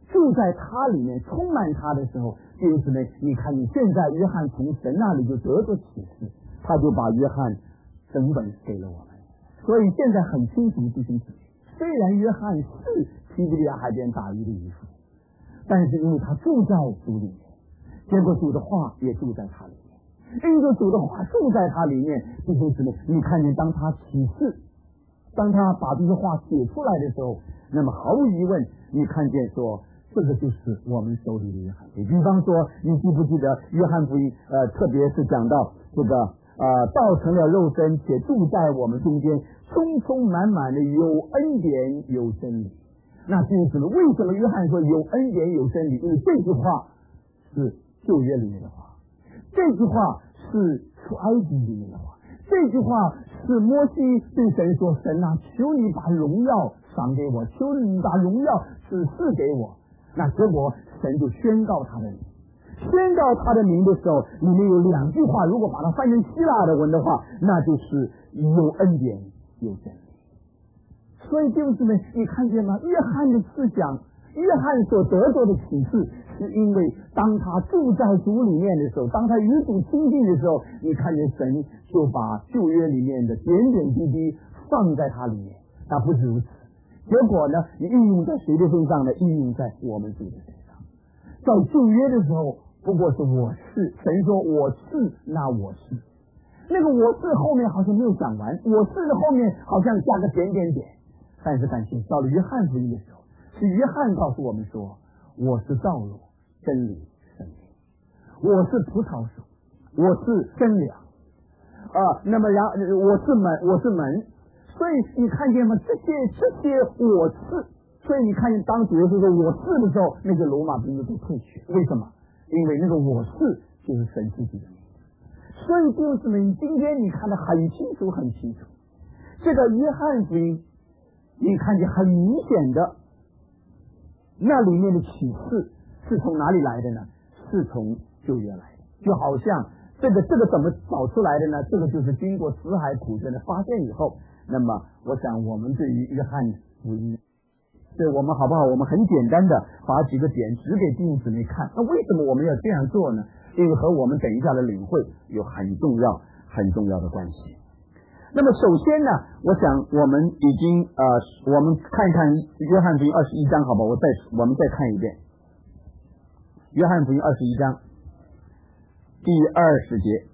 住在他里面，充满他的时候，就是呢，你看你现在约翰从神那里就得着启示，他就把约翰整本给了我们。所以现在很清楚弟兄姊妹，虽然约翰是西比利亚海边打鱼的渔夫，但是因为他住在主里面，结果主的话也住在他里面，因为主的话住在他里面，弟兄姊妹，你看见当他启示，当他把这些话写出来的时候，那么毫无疑问，你看见说这个就是我们手里的约翰福音。比方说，你记不记得约翰福音特别是讲到这个道成了肉身，且住在我们中间，充充满满的有恩典有真理。那就是为什么约翰说有恩典有真理？因为这句话是旧约里面的话，这句话是出埃及里面的话，这句话是摩西对神说：“神啊，求你把荣耀赏给我，求你把荣耀指示给我。”那结果神就宣告他的名，宣告他的名的时候，里面有两句话，如果把它翻成希腊的文的话，那就是有恩典有真理。所以弟兄姊妹，你看见吗？约翰的思想，约翰所得着的启示，是因为当他住在主里面的时候，当他与主亲近的时候，你看见神就把旧约里面的点点滴滴放在他里面。那不止如此，结果呢，你应用在谁的身上呢？应用在我们主的身上。在旧约的时候，不过是我是，神说我是，那我是，那个我是后面好像没有讲完，我是的后面好像加个点点点。但是感谢到了约翰福音的时候，是约翰告诉我们说，我是道路真理生命，我是葡萄树，我是真粮那么我是门。所以你看见吗？这些我是，所以你看见当主耶稣说我是的时候，那个罗马兵都退去。为什么？因为那个我是就是神自己的名字。所以弟兄姊妹，今天你看得很清楚很清楚，这个约翰福音你看见很明显的，那里面的启示是从哪里来的呢？是从旧约来的。就好像这个怎么找出来的呢？这个就是经过死海苦证的发现以后，那么我想我们对于约翰福音，对我们好不好？我们很简单的把几个点指给弟兄姊妹看。那为什么我们要这样做呢？因为和我们等一下的领会有很重要的关系。那么首先呢，我想我们已经我们看一看约翰福音21章，好吧？我们再看一遍约翰福音21章第20节。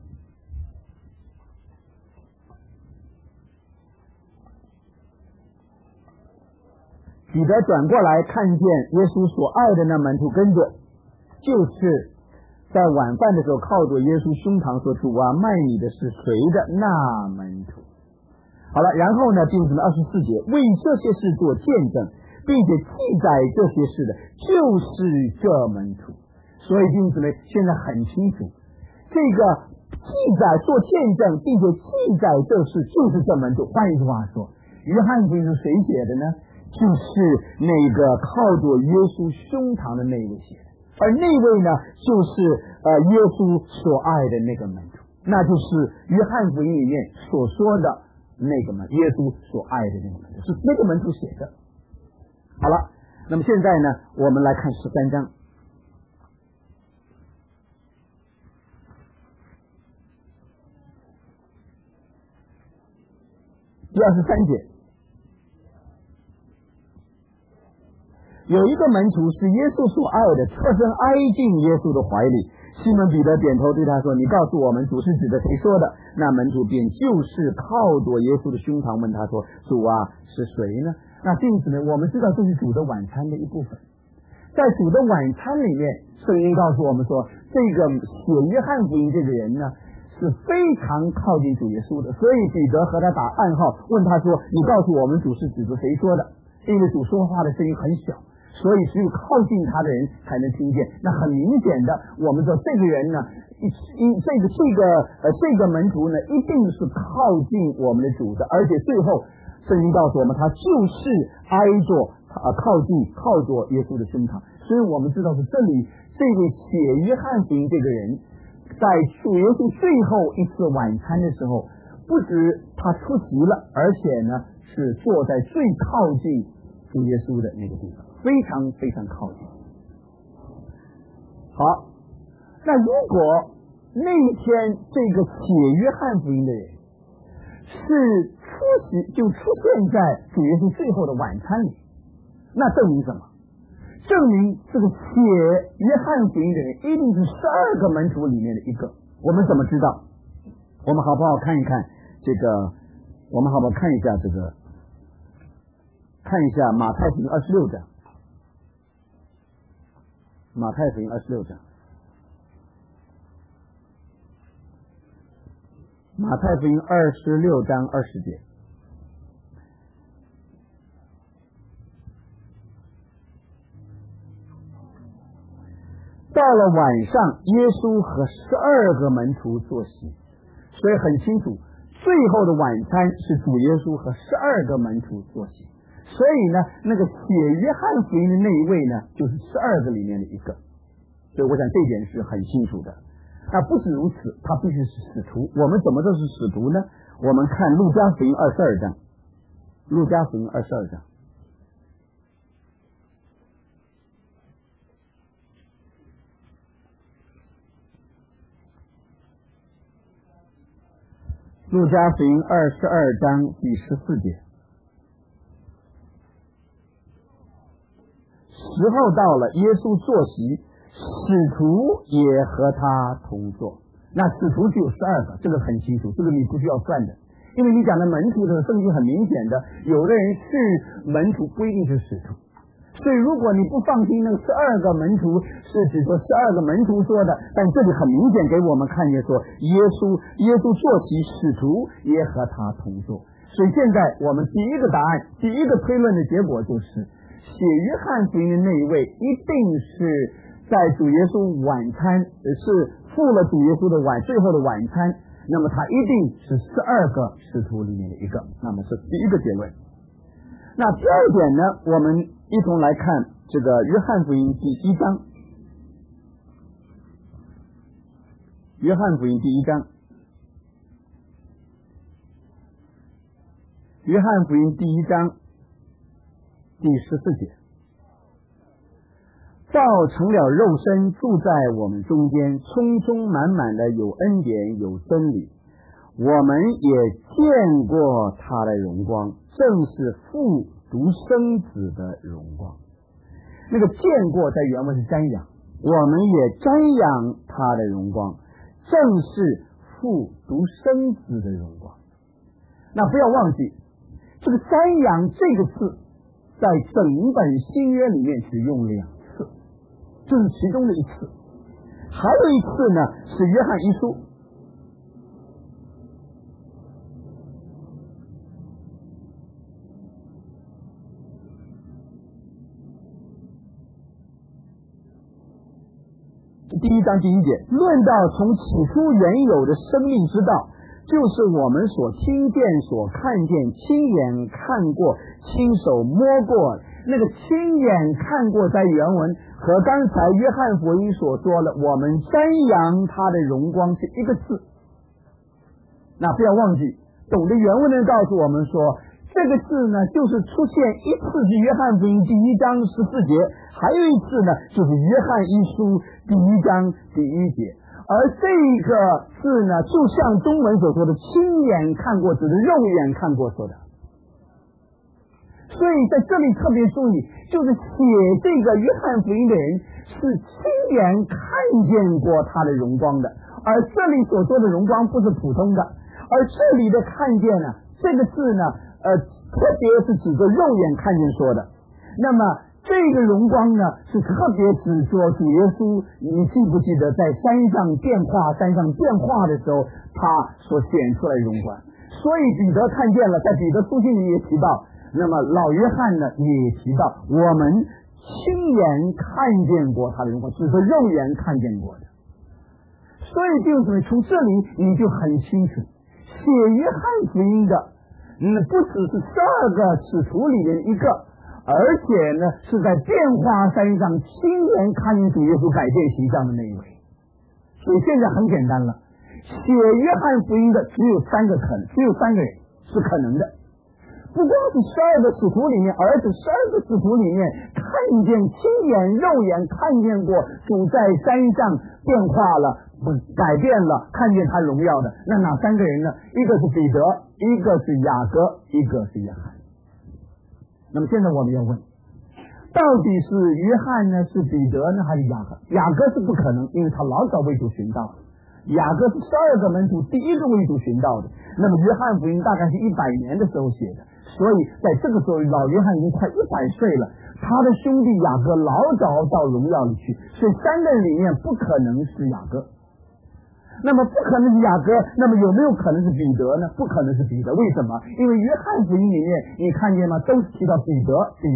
彼得转过来看见耶稣所爱的那门徒跟着，就是在晚饭的时候靠着耶稣胸膛说：“主啊，卖你的是谁的那门徒？”好了，然后呢，弟兄姊妹24节，为这些事做见证，并且记载这些事的，就是这门徒。所以弟兄姊妹现在很清楚，这个记载做见证，并且记载这事，就是这门徒。换一句话说，约翰福音是谁写的呢？就是那个靠着耶稣胸膛的那位写的，而那位呢，就是耶稣所爱的那个门徒，那就是约翰福音里面所说的那个门，耶稣所爱的那个门徒，是那个门徒写的。好了，那么现在呢，我们来看13章第23节。有一个门徒是耶稣所爱的，侧身挨进耶稣的怀里。西门彼得点头对他说：“你告诉我们，主是指的谁说的？”那门徒便就是靠着耶稣的胸膛问他说：“主啊，是谁呢？”那弟兄姊妹，我们知道这是主的晚餐的一部分。在主的晚餐里面，圣经告诉我们说，这个写约翰福音这个人呢，是非常靠近主耶稣的。所以彼得和他打暗号，问他说：“你告诉我们，主是指着谁说的？”因为主说话的声音很小，所以只有靠近他的人才能听见。那很明显的，我们说这个人呢，这个门徒呢，一定是靠近我们的主的，而且最后圣经告诉我们，他就是挨着靠着耶稣的胸膛。所以我们知道是这里这位写约翰福音这个人，在主耶稣最后一次晚餐的时候，不止他出席了，而且呢是坐在最靠近主耶稣的那个地方，非常非常靠近。 好，那如果那一天这个写约翰福音的人是就出现在主耶稣最后的晚餐里，那证明什么？证明这个写约翰福音的人一定是12个门徒里面的一个。我们怎么知道？我们好不好看一看这个？我们好不好看一下这个？看一下马太福音26章。马太福音26章。马太福音26章20节。到了晚上，耶稣和12个门徒坐席，所以很清楚，最后的晚餐是主耶稣和12个门徒坐席。所以呢，那个写约翰福音的那一位呢，就是12个里面的一个。所以我想这一点是很清楚的。那不止如此，他必须是使徒。我们怎么都是使徒呢？我们看路加福音22章，路加福音22章。路加福音22章第14节。时候到了，耶稣坐席，使徒也和他同坐。那使徒只有12个，这个很清楚，这个你不需要算的，因为你讲的门徒的圣经很明显的，有的人是门徒，不一定是使徒。所以如果你不放心那12个门徒是指说12个门徒说的，但这里很明显给我们看见说耶稣坐席，使徒也和他同坐。所以现在我们第一个答案，第一个推论的结果就是写约翰福音的那一位一定是在主耶稣晚餐是赴了主耶稣的最后的晚餐，那么他一定是12个使徒里面的一个，那么是第一个结论。那第二点呢，我们一同来看这个约翰福音第1章。约翰福音第1章。约翰福音第1章第14节。道成了肉身，住在我们中间，充充满满的有恩典有真理。我们也见过他的荣光，正是父独生子的荣光。那个见过在原文是瞻仰，我们也瞻仰他的荣光，正是父独生子的荣光。那不要忘记，这个瞻仰这个字在整本新约里面只用2次，这是其中的一次。还有一次呢，是约翰一书。第1章第1节，论到从起初原有的生命之道，就是我们所听见所看见亲眼看过亲手摸过。那个亲眼看过在原文和刚才约翰福音所说的我们瞻仰他的荣光是一个字。那不要忘记，懂得原文的人告诉我们说，这个字呢就是出现一次是约翰福音第1章14节，还有一次呢就是约翰一书第1章第1节。而这个字呢，就像中文所说的亲眼看过，指的肉眼看过说的。所以在这里特别注意，就是写这个约翰福音的人是亲眼看见过他的荣光的，而这里所说的荣光不是普通的，而这里的看见呢，这个字呢特别是指着肉眼看见说的。那么这个荣光呢，是特别指说主耶稣，你记不记得在山上变化的时候，他所显出来的荣光。所以彼得看见了，在彼得书信里也提到，那么老约翰呢也提到，我们亲眼看见过他的荣光，指着肉眼看见过的。所以弟兄姊妹，从这里你就很清楚，写约翰福音的不只是12个使徒里面一个，而且呢是在变化山上亲眼看见主耶稣改变形象的那一位。所以现在很简单了，写约翰福音的只有3个人是可能的。 不光是12个使徒里面，而是12个使徒里面看见亲眼肉眼看见过主在山上变化了，改变了，看见他荣耀的，那哪3个人呢？一个是彼得，一个是雅各，一个是约翰。那么现在我们要问，到底是约翰呢，是彼得呢，还是雅各？雅各是不可能，因为他老早为主寻道的。雅各是12个门徒第一个为主寻道的。那么约翰福音大概是100年的时候写的，所以在这个时候老约翰已经快100岁了，他的兄弟雅各老早到荣耀里去，所以3个人里面不可能是雅各。那么不可能是雅各，那么有没有可能是彼得呢？不可能是彼得。为什么？因为约翰福音里面你看见吗？都是提到彼得，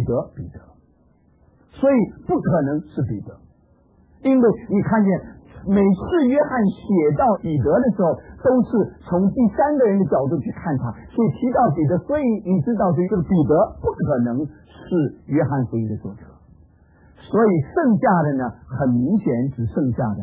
所以不可能是彼得。因为你看见每次约翰写到彼得的时候，都是从第3个人的角度去看他，所以提到彼得，所以你知道这个彼得不可能是约翰福音的作者。所以剩下的呢，很明显只剩下的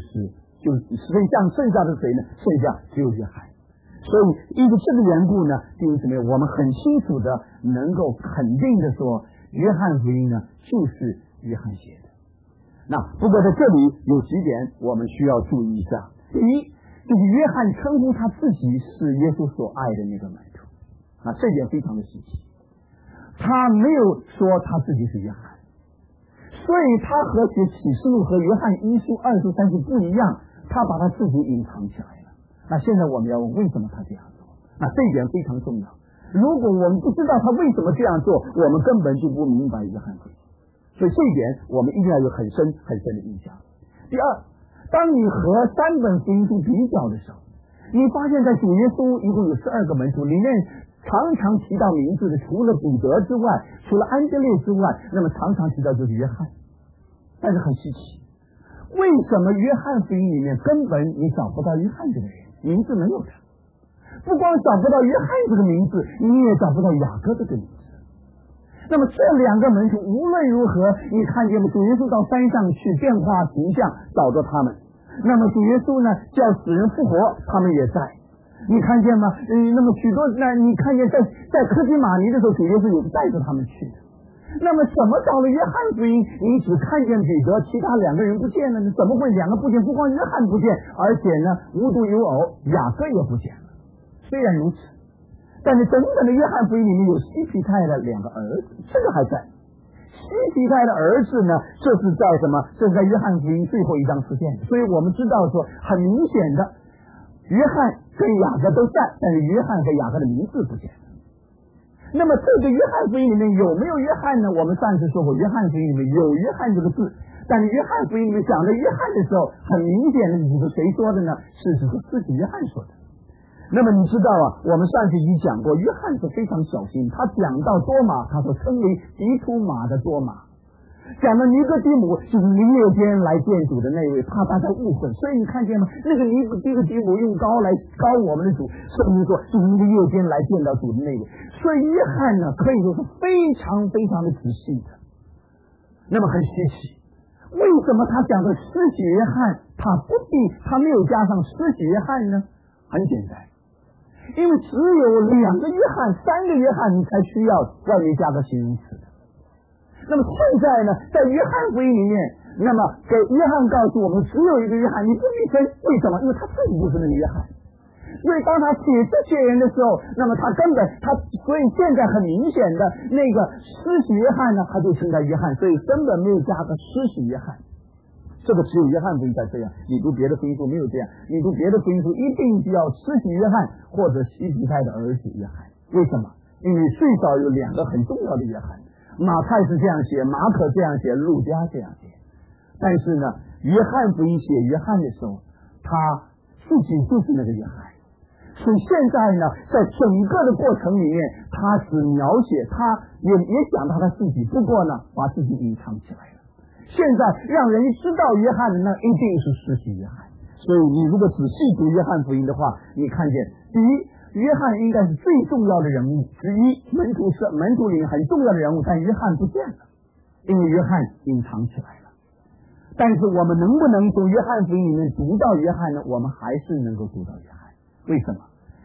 剩下的谁呢？剩下只有约翰。所以因为这个缘故呢，弟兄姊妹，我们很清楚的能够肯定的说，约翰福音呢就是约翰写的。那不过在这里有几点我们需要注意一下。第一，就是约翰称呼他自己是耶稣所爱的那个门徒，这点非常的稀奇。他没有说他自己是约翰，所以他和写启示录和约翰1书、2书、3书不一样，他把他自己隐藏起来了。那现在我们要问，为什么他这样做？那这一点非常重要。如果我们不知道他为什么这样做，我们根本就不明白约翰福音。所以这一点我们一定要有很深的印象。第二，当你和3本福音书比较的时候，你发现在主耶稣一共有12个门徒里面，常常提到名字的除了彼得之外，除了安德烈之外，那么常常提到就是约翰。但是很稀奇，为什么约翰福音里面根本你找不到约翰这个人，名字没有的？不光找不到约翰这个名字，你也找不到雅各这个名字。那么这2个门徒无论如何，你看见了主耶稣到山上去变化形象找到他们，那么主耶稣呢叫死人复活，他们也在，你看见吗？那么许多，那你看见在科西玛尼的时候，主耶稣有带着他们去的。那么怎么到了约翰福音你只看见彼得，其他2个人不见了呢？怎么会2个不见？不光约翰不见，而且呢无独有偶，雅各也不见了。虽然如此，但是整本的约翰福音里面有西庇太的2个儿子，这个还在。西庇太的儿子呢，这是在什么？这是在约翰福音最后一章出现的。所以我们知道说，很明显的，约翰跟雅各都在，但是约翰和雅各的名字不见了。那么这个约翰福音里面有没有约翰呢？我们上次说过，约翰福音里面有约翰这个字，但是约翰福音里面讲的约翰的时候，很明显的是谁说的呢？是自己约翰说的。那么你知道我们上次已经讲过，约翰是非常小心，他讲到多马，他所称为迪图马的多马，讲到尼哥底母就是离夜间来见主的那位，怕大家误会，所以你看见吗？那个尼哥底母用膏来膏我们的主，甚至说就是那个夜间来见到主的那位。所以约翰呢，可以说是非常的仔细的。那么很稀奇，为什么他讲的施洗约翰，他没有加上施洗约翰呢？很简单，因为只有2个约翰、3个约翰，你才需要外面加个形容词的。那么现在呢，在约翰福音里面，那么给约翰告诉我们，只有一个约翰，你不必分。为什么？因为他自己就是那个约翰。所以当他解释这些人的时候，那么所以现在很明显的那个施洗约翰呢，他就称他约翰，所以根本没有加个施洗约翰。这个只有约翰福音才这样，你读别的福音书没有这样，你读别的福音书一定就要施洗约翰或者西庇太的儿子约翰。为什么？因为最少有2个很重要的约翰，马太是这样写，马可这样写，路加这样写。但是呢，约翰福音写约翰的时候，他自己就是那个约翰。所以现在呢，在整个的过程里面，他只描写，他也讲到他自己，不过呢，把自己隐藏起来了。现在让人知道约翰的那一定是施洗约翰。所以你如果仔细读约翰福音的话，你看见第一，约翰应该是最重要的人物之一，门徒里面很重要的人物，但约翰不见了，因为约翰隐藏起来了。但是我们能不能从约翰福音里面读到约翰呢？我们还是能够读到约翰。为什么？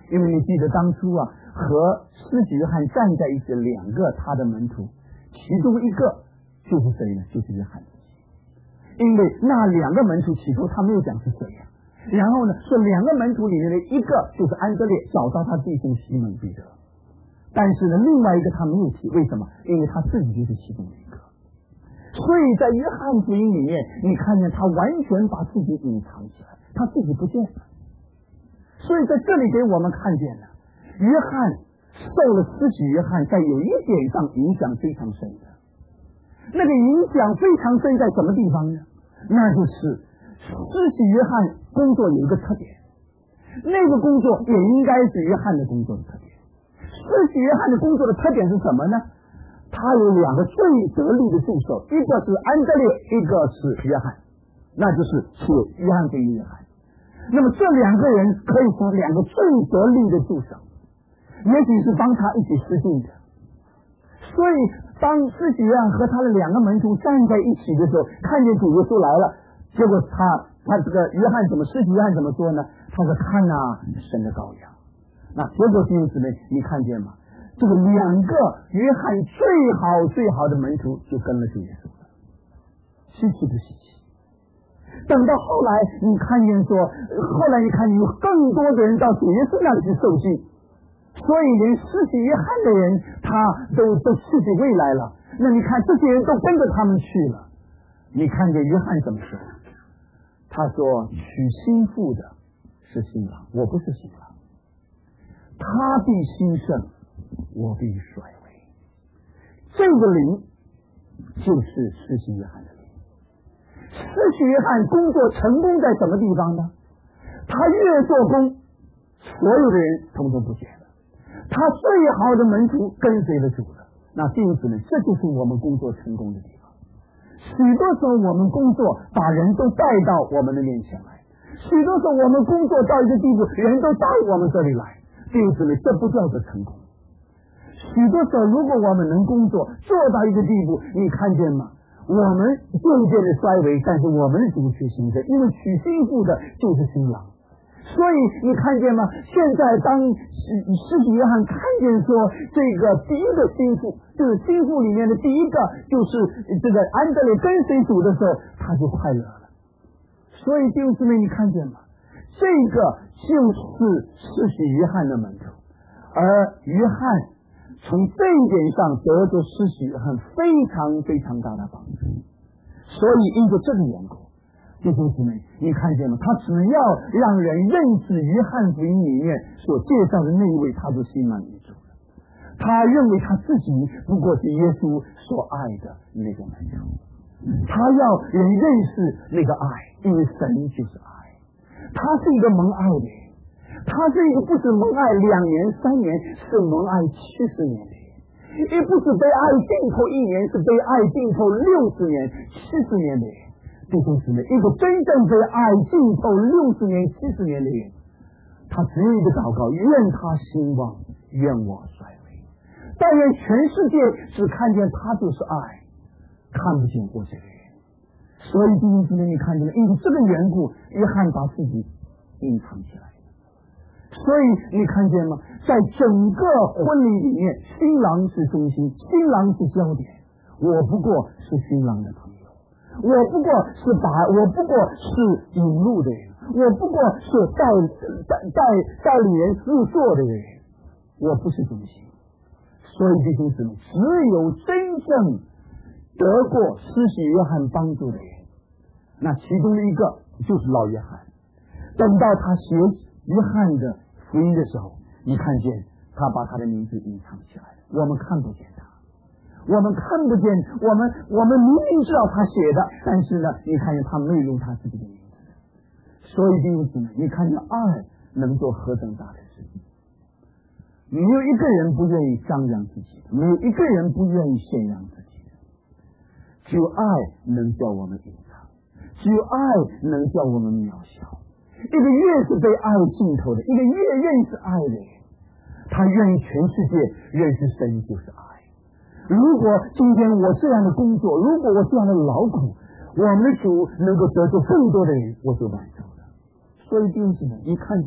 因为你记得当初啊，和施洗约翰站在一起两个他的门徒，其中一个就是谁呢？就是约翰。因为那两个门徒起初他没有讲是谁呀，然后呢，说两个门徒里面的一个就是安德烈找到他弟兄西门彼得，但是呢，另外一个他没有提，为什么？因为他自己就是其中的一个。所以在约翰福音里面，你看见他完全把自己隐藏起来，他自己不见了。所以在这里给我们看见了，约翰受了施洗约翰在有一点上影响非常深的，那个影响非常深在什么地方呢？那就是施洗约翰工作有一个特点，那个工作也应该是约翰的工作的特点。施洗约翰的工作的特点是什么呢？他有两个最得力的助手，一个是安德烈，一个是约翰，那就是写约翰福音约翰。那么这两个人可以说两个最得力的助手，也许是帮他一起施训的。所以当施洗约翰和他的两个门徒站在一起的时候，看见主耶稣来了，结果他这个约翰怎么施洗约翰怎么说呢？他说看啊，神的羔羊。那结果弟兄姊妹，你看见吗？这个两个约翰最好的门徒就跟了主耶稣了，稀奇不稀奇？等到后来你看见说，后来你看见有更多的人到主耶稣那里去受洗，所以连施洗约翰的人他都自己未来了。那你看这些人都跟着他们去了，你看见约翰怎么说？他说娶新妇的是新郎，我不是新郎，他必兴盛，我必衰微。这个灵就是施洗约翰的灵。施洗约翰工作成功在什么地方呢？他越做工，所有的人统统不见了，他最好的门徒跟随了主了。那弟兄姊妹，这就是我们工作成功的地方。许多时候我们工作把人都带到我们的面前来，许多时候我们工作到一个地步，人都到我们这里来，弟兄姊妹，这不叫做成功。许多时候如果我们能工作做到一个地步，你看见吗？我们渐渐的衰微，但是我们的主却兴盛，因为娶新妇的就是新郎。所以你看见吗？现在当施洗约翰看见说这个第一个新妇，就是新妇里面的第一个就是这个安德烈跟随主的时候，他就快乐了。所以弟兄姊妹，你看见吗？这个就是施洗约翰的门徒，而约翰从这一点上得着施洗约翰非常大的帮助。所以因着这个缘故，弟兄姊妹，你看见吗？他只要让人认识约翰福音里面所介绍的那一位，他就心满意足了。他认为他自己不过是耶稣所爱的那个门徒，他要人认识那个爱，因为神就是爱。他是一个蒙爱的人，他是一个不是蒙爱2年3年，是蒙爱70年的人，也不是被爱浸透1年，是被爱浸透60年70年的人。弟兄姊妹，一个真正被爱浸透60年70年的人，他只有一个祷告，愿他兴旺，愿我衰微。但愿全世界只看见他就是爱，看不见我这个人。所以弟兄姊妹，你看见了，因为这个缘故，约翰把自己隐藏起来。所以你看见吗？在整个婚礼里面，新郎是中心，新郎是焦点，我不过是新郎的朋友，我不过是引路的人，我不过是带领人入座的人，我不是中心。所以弟兄姊妹，只有真正得过施洗约翰帮助的人，那其中的一个就是老约翰。等到他写约翰的福音的时候，你看见他把他的名字隐藏起来了，我们看不见他，我们看不见，我们明明知道他写的，但是呢，你看见他没有用他自己的名字。所以弟兄姊妹，你看见爱能做何等大的事情？没有一个人不愿意张扬自己的，没有一个人不愿意宣扬自己的，只有爱能叫我们隐藏，只有爱能叫我们渺小。一个越是被爱浸透的，一个越认识爱的人，他愿意全世界认识神就是爱。如果今天我这样的工作，如果我这样的劳苦，我们的主能够得到更多的人，我就满足了。所以弟兄们，你看见吗？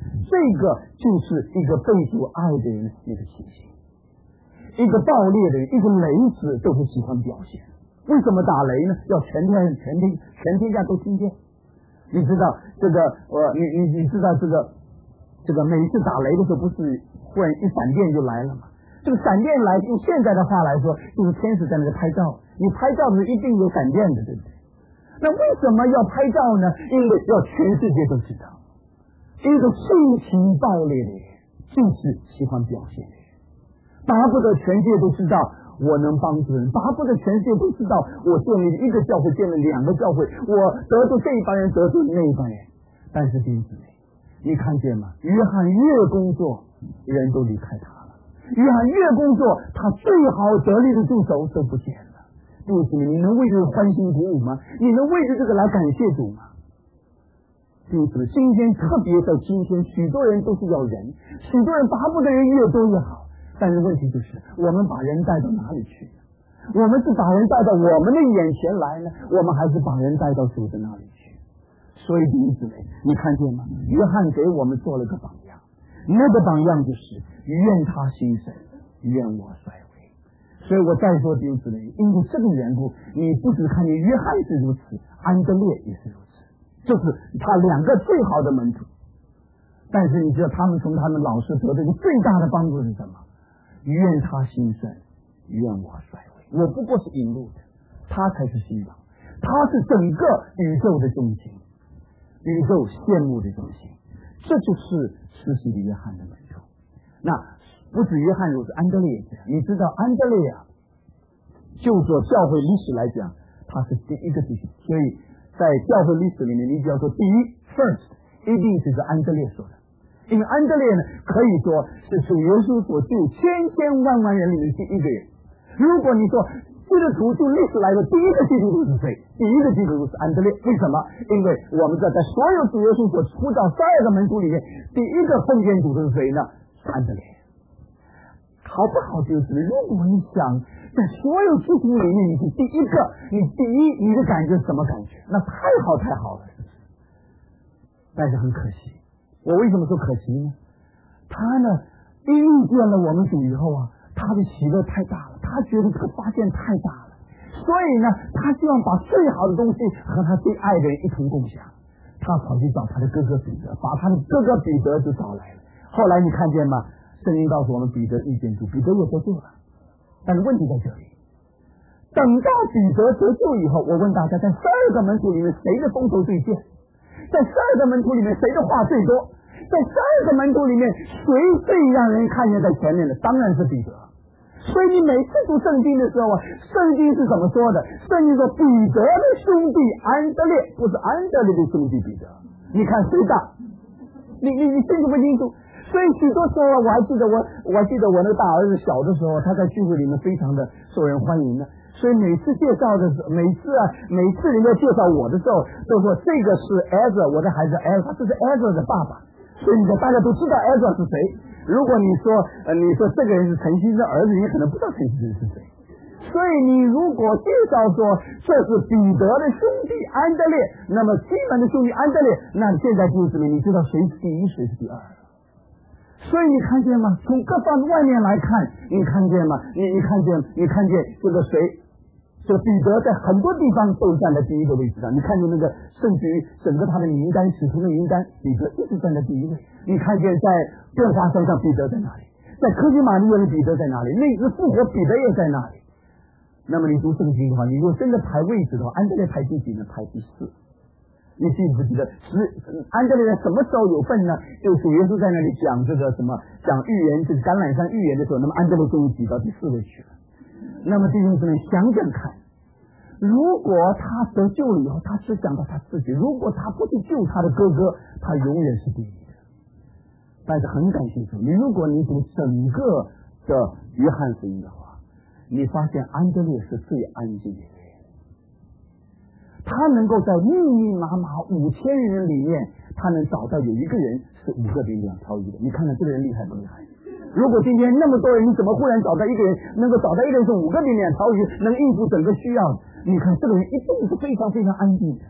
这个就是一个被主爱的人那个情形。一个暴烈的人，一个雷子都是喜欢表现。为什么打雷呢？要全天下都听见。你知道这个你知道这个每一次打雷的时候，不是忽然一闪电就来了吗？这个闪电来，用现在的话来说，就是天使在那个拍照。你拍照的时候一定有闪电的，对不对？那为什么要拍照呢？因为要全世界都知道，一个性情暴烈的人就是喜欢表现的人，巴不得全世界都知道我能帮助人，巴不得全世界都知道我建立一个教会，建了2个教会，我得罪这一帮人，得罪那一帮人。但是弟兄姊妹，你看见吗？约翰越工作，人都离开他了；约翰越工作，他最好得力的助手都不见了。弟兄姊妹，你能为这个欢欣鼓舞吗？你能为着这个来感谢主吗？弟兄姊妹，今天特别在今天，许多人都是要人，许多人巴不得人越多越好。但是问题就是，我们把人带到哪里去呢？我们是把人带到我们的眼前来呢，我们还是把人带到主的那里去？所以弟兄姊妹，你看见吗？约翰给我们做了个榜样，那个榜样就是愿他兴盛，愿我衰微。所以我再说弟兄姊妹，因为这个缘故，你不只看见约翰是如此，安德烈也是如此，就是他2个最好的门徒。但是你知道他们从他们老师得到一个最大的帮助是什么？愿他兴盛，愿我衰微。我不过是引路的，他才是希望，他是整个宇宙的中心，宇宙羡慕的中心。这就是施洗的约翰的门徒。那不止约翰如此，安德烈也这样。你知道安德烈啊，就做教会历史来讲，他是第一个弟兄。所以在教会历史里面，你只要说第一 first， 一定是安德烈说的。因为安德烈呢，可以说是主耶稣所救千万人里面第一个人。如果你说基督徒就历史来的第一个基督徒是谁？第一个基督徒是安德烈。为什么？因为我们知道在所有主耶稣所呼召12个门徒里面，第一个奉献主的是谁呢？是安德烈。好不好？就是如果你想在所有基督徒里面你是第一个，你的感觉是什么感觉？那太好了，是不是？但是很可惜。我为什么说可惜呢？他呢，一遇见了我们主以后啊，他的喜乐太大了，他觉得这个发现太大了，所以呢，他希望把最好的东西和他最爱的人一同共享。他跑去找他的哥哥彼得，把他的哥哥彼得就找来了。后来你看见吗？圣经告诉我们，彼得遇见主，彼得也得救了。但是问题在这里，等到彼得得救以后，我问大家，在12个门徒里面，谁的风头最健？在12个门徒里面，谁的话最多？在12个门徒里面，谁最让人看见在前面的？当然是彼得。所以你每次读圣经的时候啊，圣经是怎么说的？圣经说彼得的兄弟安德烈，不是安德烈的兄弟彼得。你看谁大？你清楚不清楚？所以许多时候我还记得我那个大儿子小的时候，他在聚会里面非常的受人欢迎的。所以每次介绍的时候，每次人家介绍我的时候，都说这个是 Ezra， 我的孩子 Ezra， 这是 Ezra 的爸爸。所以大家都知道 Ezra 是谁。如果你说这个人是陈希的儿子，你可能不知道陈希是谁。所以你如果介绍说这是彼得的兄弟安德烈，那么西门的兄弟安德烈，那现在就是你知道谁是第一，谁是第二。所以你看见吗？从各方外面来看，你看见吗？你看见这个谁？这个彼得在很多地方都站在第一个位置上。你看见那个甚至于整个他的名单，使徒的名单，彼得一直站在第一位。你看见在变化山上彼得在哪里？在科西玛利园的彼得在哪里？那只复活彼得也在哪里？那么你读圣经的话，你如果真的排位置的话，安德烈排第几呢？排第4。你记不记得安德烈什么时候有份呢？就主耶稣在那里讲这个什么，讲预言，就是橄榄山预言的时候，那么安德烈终于挤到第4位去了。那么弟兄姊妹想想看，如果他得救了以后，他只想到他自己；如果他不去救他的哥哥，他永远是第一的。但是很感谢主，如果你读整个的约翰福音的话，你发现安德烈是最安静的人，他能够在密麻5000人里面，他能找到有一个人是5个饼2条鱼的。你看看这个人厉害不厉害？如果今天那么多人，你怎么忽然找到一个人，能够找到一个人是5个饼2条鱼，能应付整个需要？你看这个人一定是非常非常安静的。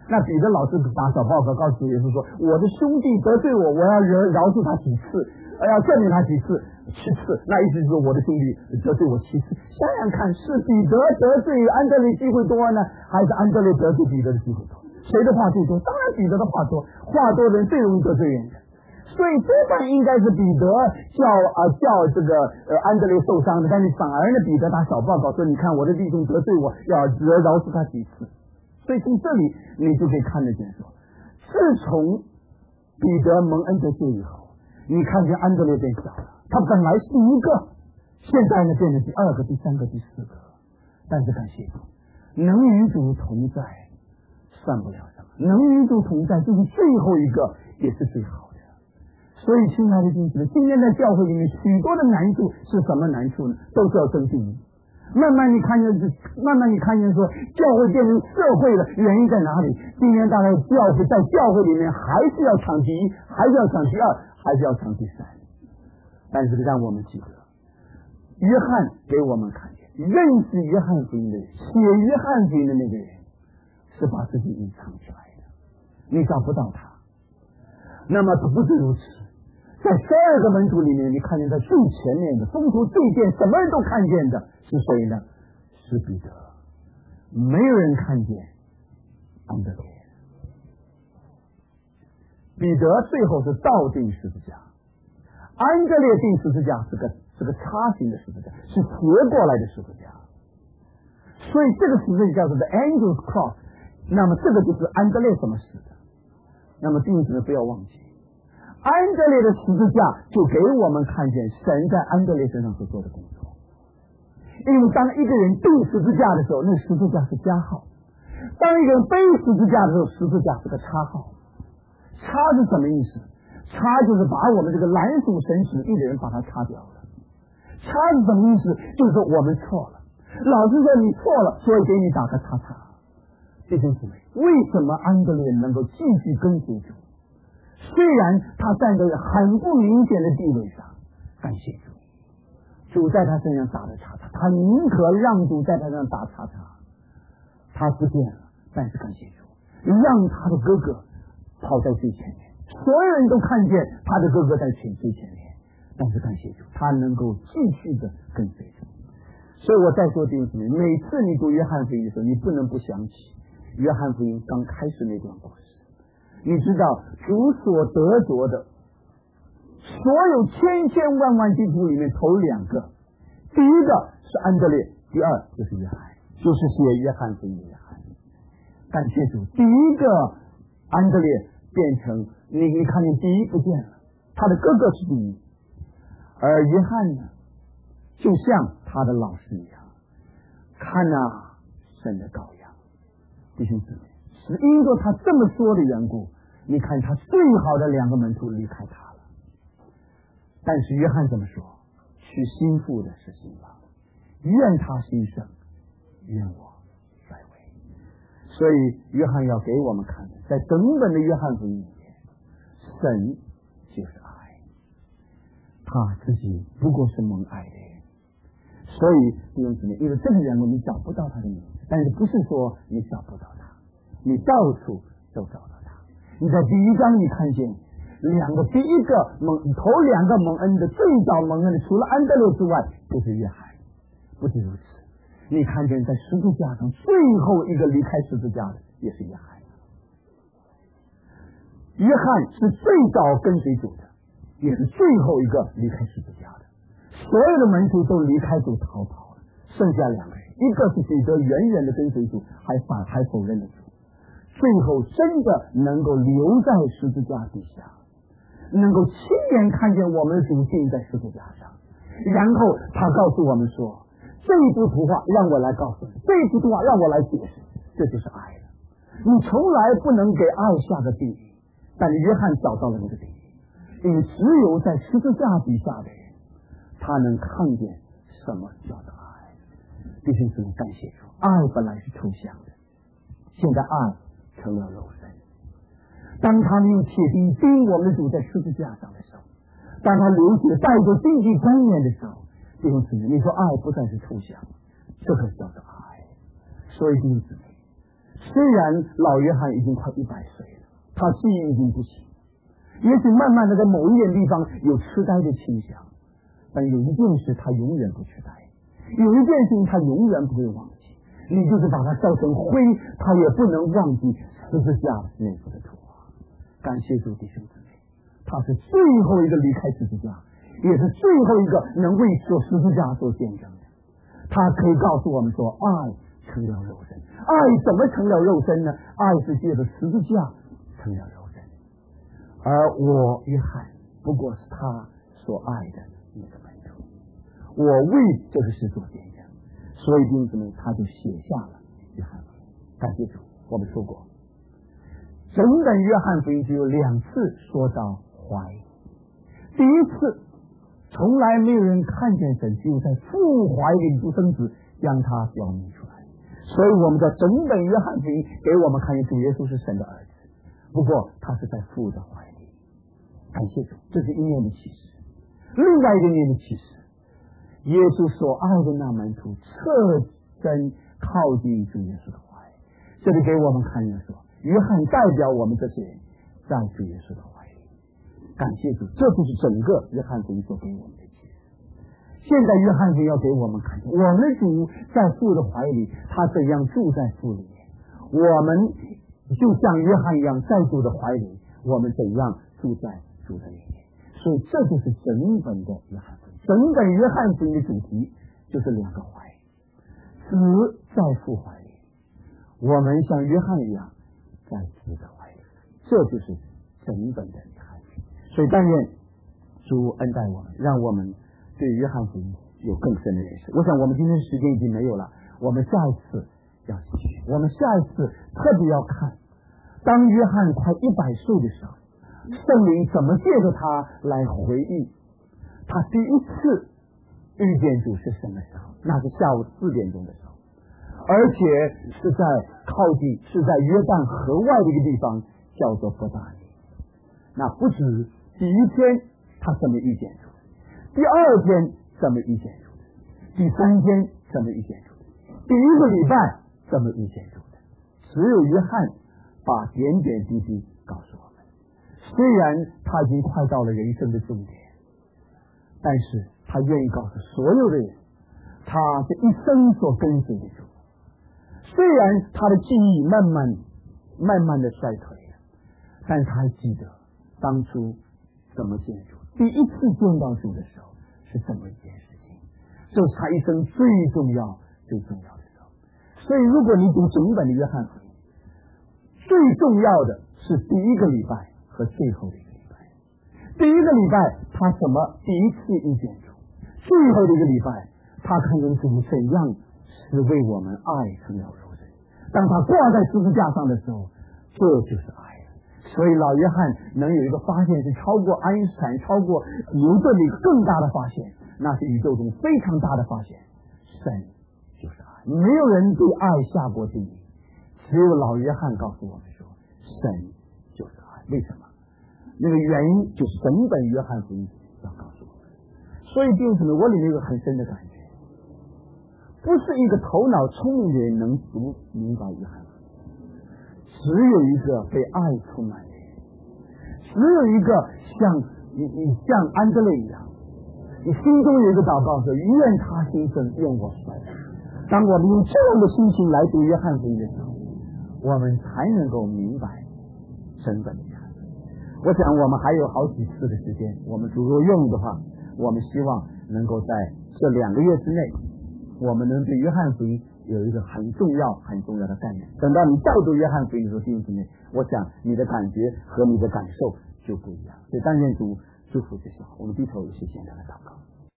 那彼得老师打小报告告诉耶稣说，我的兄弟得罪我，我要饶恕他几次，要赦免他几次，7次。那意思就是我的兄弟得罪我7次。想想看，是彼得得罪安德烈机会多呢，还是安德烈得罪彼得的机会多？谁的话最多？当然彼得的话多，话多的人最容易得罪人的。所以多半应该是彼得叫这个安德烈受伤的，但是反而呢，彼得打小报告说，你看我的弟兄得罪我，要饶恕他几次。所以从这里你就可以看得见说，自从彼得蒙恩得救以后，你看见安德烈变小了，他本来是一个，现在呢变成第2个、第3个、第4个。但是感谢主，能与主同在算不了什么，能与主同在就是最后一个，也是最好的。所以亲爱的弟兄，今天在教会里面许多的难处是什么难处呢？都是要争第一。慢慢你看见说教会变成社会了，原因在哪里？今天大概在教会里面还是要抢第一，还是要抢第2，还是要抢第3。但是让我们记得，约翰给我们看见，认识约翰福音的人，写约翰福音的那个人，是把自己隐藏起来的，你找不到他。那么不是如此，在12个门徒里面，你看见在最前面的风头最健，什么人都看见的是谁呢？是彼得，没有人看见安德烈。彼得最后是倒钉十字架，安德烈钉十字架是个叉形的十字架，是斜过来的十字架。所以这个十字架叫做 The Angel's Cross。那么这个就是安德烈怎么死的。那么弟兄姊妹不要忘记，安德烈的十字架就给我们看见神在安德烈身上所做的工作。因为当一个人钉十字架的时候，那十字架是加号；当一个人背十字架的时候，十字架是个叉号。叉是什么意思？叉就是把我们这个蓝属神旨意的人把它叉掉了。叉是什么意思？就是说我们错了，老师说你错了，所以给你打个叉叉。弟兄姊妹，为什么安德烈能够继续跟随主？虽然他站在很不明显的地位上，感谢主，主在他身上打了叉叉，他宁可让主在他身上打叉叉，他不见了，但是感谢主，让他的哥哥跑在最前面，所有人都看见他的哥哥在最前面，但是感谢主，他能够继续的跟随主。所以我再说弟兄姊妹，每次你读约翰福音的时候，你不能不想起约翰福音刚开始那段故事。你知道主所得着的所有千千万万基督徒里面头2个，第一个是安德烈，第2就是约翰，就是写约翰福音的约翰。感谢主，第一个安德烈变成你看见第一不见了，他的哥哥是第一，而约翰呢，就像他的老师一样，看神的羔羊。弟兄姊妹，是因着他这么说的缘故，你看他最好的2个门徒离开他了。但是约翰怎么说？娶心腹的是新郎，愿他兴盛，愿我衰微。所以约翰要给我们看的，在整本的约翰福音里面，神就是爱，他自己不过是蒙爱的人。所以弟兄姊妹，因为这个缘故，你找不到他的名字，但是不是说你找不到他，你到处都找到他。你在第1章你看见2个，第一个头2个蒙恩的，最早蒙恩的除了安德烈之外就是约翰。不是如此，你看见在十字架上最后一个离开十字架的也是约翰。约翰是最早跟随主的，也是最后一个离开十字架的。所有的门徒都离开主逃跑了，剩下2个人，一个是彼得远远的跟随主，还否认了主，最后真的能够留在十字架底下，能够亲眼看见我们的主钉在十字架上。然后他告诉我们说，这一幅图画让我来告诉你，这一幅图画让我来解释，这就是爱了。你从来不能给爱下个定义，但是约翰找到了那个定义，因为只有在十字架底下的人，他能看见什么叫做爱。弟兄姊妹，感谢主，爱本来是抽象的，现在爱成了肉身。当他们用铁钉钉我们的主在十字架上的时候，当他流血带着经济观念的时候，弟兄姊妹，你说爱不再是抽象，这个叫做爱。所以弟兄姊妹， 虽然老约翰已经快100岁了，他记忆已经不行，也许慢慢的在某一点地方有痴呆的倾向，但有一件事他永远不痴呆，有一件事情他永远不会忘记，你就是把他烧成灰，他也不能忘记十字架那幅的图画。感谢主，弟兄姊妹，他是最后一个离开十字架，也是最后一个能为做十字架做见证的。他可以告诉我们说，爱成了肉身。爱怎么成了肉身呢？爱是借着十字架成了肉身，而我约翰不过是他所爱的一个门徒，我为这个事做见证，所以弟兄姊妹，他就写下了约翰福音。感谢主，我们说过，整本约翰福音只有2次说到怀疑。第一次，从来没有人看见神，只有在父怀里独生子将他表明出来。所以我们的整本约翰福音给我们看见主耶稣是神的儿子，不过他是在父的怀里。感谢主，这是一面的启示。另外一个面的启示，耶稣所爱的那门徒侧身靠近主耶稣的怀，这里给我们看见说，约翰代表我们这些人在主耶稣的怀里。感谢主，这就是整个约翰福音所给我们的启示。现在约翰福音要给我们看见，我们主在父的怀里，他怎样住在父里面，我们就像约翰一样在主的怀里，我们怎样住在主的里面。所以这就是整本的约翰福音。整本约翰福音的主题就是2个怀，子在父怀里，我们像约翰一样在子的怀里，这就是整本的约翰福音。所以但愿主恩待我们，让我们对约翰福音有更深的认识。我想我们今天时间已经没有了，我们下一次要继续，我们下一次特别要看，当约翰快100岁的时候，圣灵怎么借着他来回忆他第一次遇见主是什么时候？那是下午4点钟的时候，而且是在靠近，是在约旦河外的一个地方，叫做伯大尼。那不止第一天他怎么遇见主，第2天怎么遇见主的，第3天怎么遇见主的，第1个礼拜怎么遇见主的，只有约翰把点点滴滴告诉我们。虽然他已经快到了人生的终点，但是他愿意告诉所有的人，他这一生所跟随的主。虽然他的记忆慢慢的衰退了，但是他还记得当初怎么见主，第一次见到主的时候是怎么一件事情，这是他一生最重要的时候。所以如果你读整本的约翰福音，最重要的是第1个礼拜和最后的1个礼拜。第1个礼拜他怎么第一次遇见主，最后的1个礼拜他看见主怎样是为我们爱成了肉身，当他挂在十字架上的时候，这就是爱了。所以老约翰能有一个发现是超过爱因斯坦、超过牛顿的一个更大的发现，那是宇宙中非常大的发现，神就是爱。没有人对爱下过定义，只有老约翰告诉我们说，神就是爱。为什么？那个原因就是整本约翰福音要告诉我们。所以弟兄姊妹，我里面有个很深的感觉，不是一个头脑聪明的人能读明白约翰福音，只有一个被爱充满的人，只有一个像安德烈一样，你心中有一个祷告说，愿他兴盛，愿我衰微。当我们用这样的心情来读约翰福音的时候，我们才能够明白整本的约翰福音。我想我们还有好几次的时间，我们如果愿意的话，我们希望能够在这2个月之内，我们能对约翰福音有一个很重要的概念。等到你再读约翰福音的时候，弟兄姊妹，我想你的感觉和你的感受就不一样。所以但愿主祝福这些话。我们低头有些简单的祷告。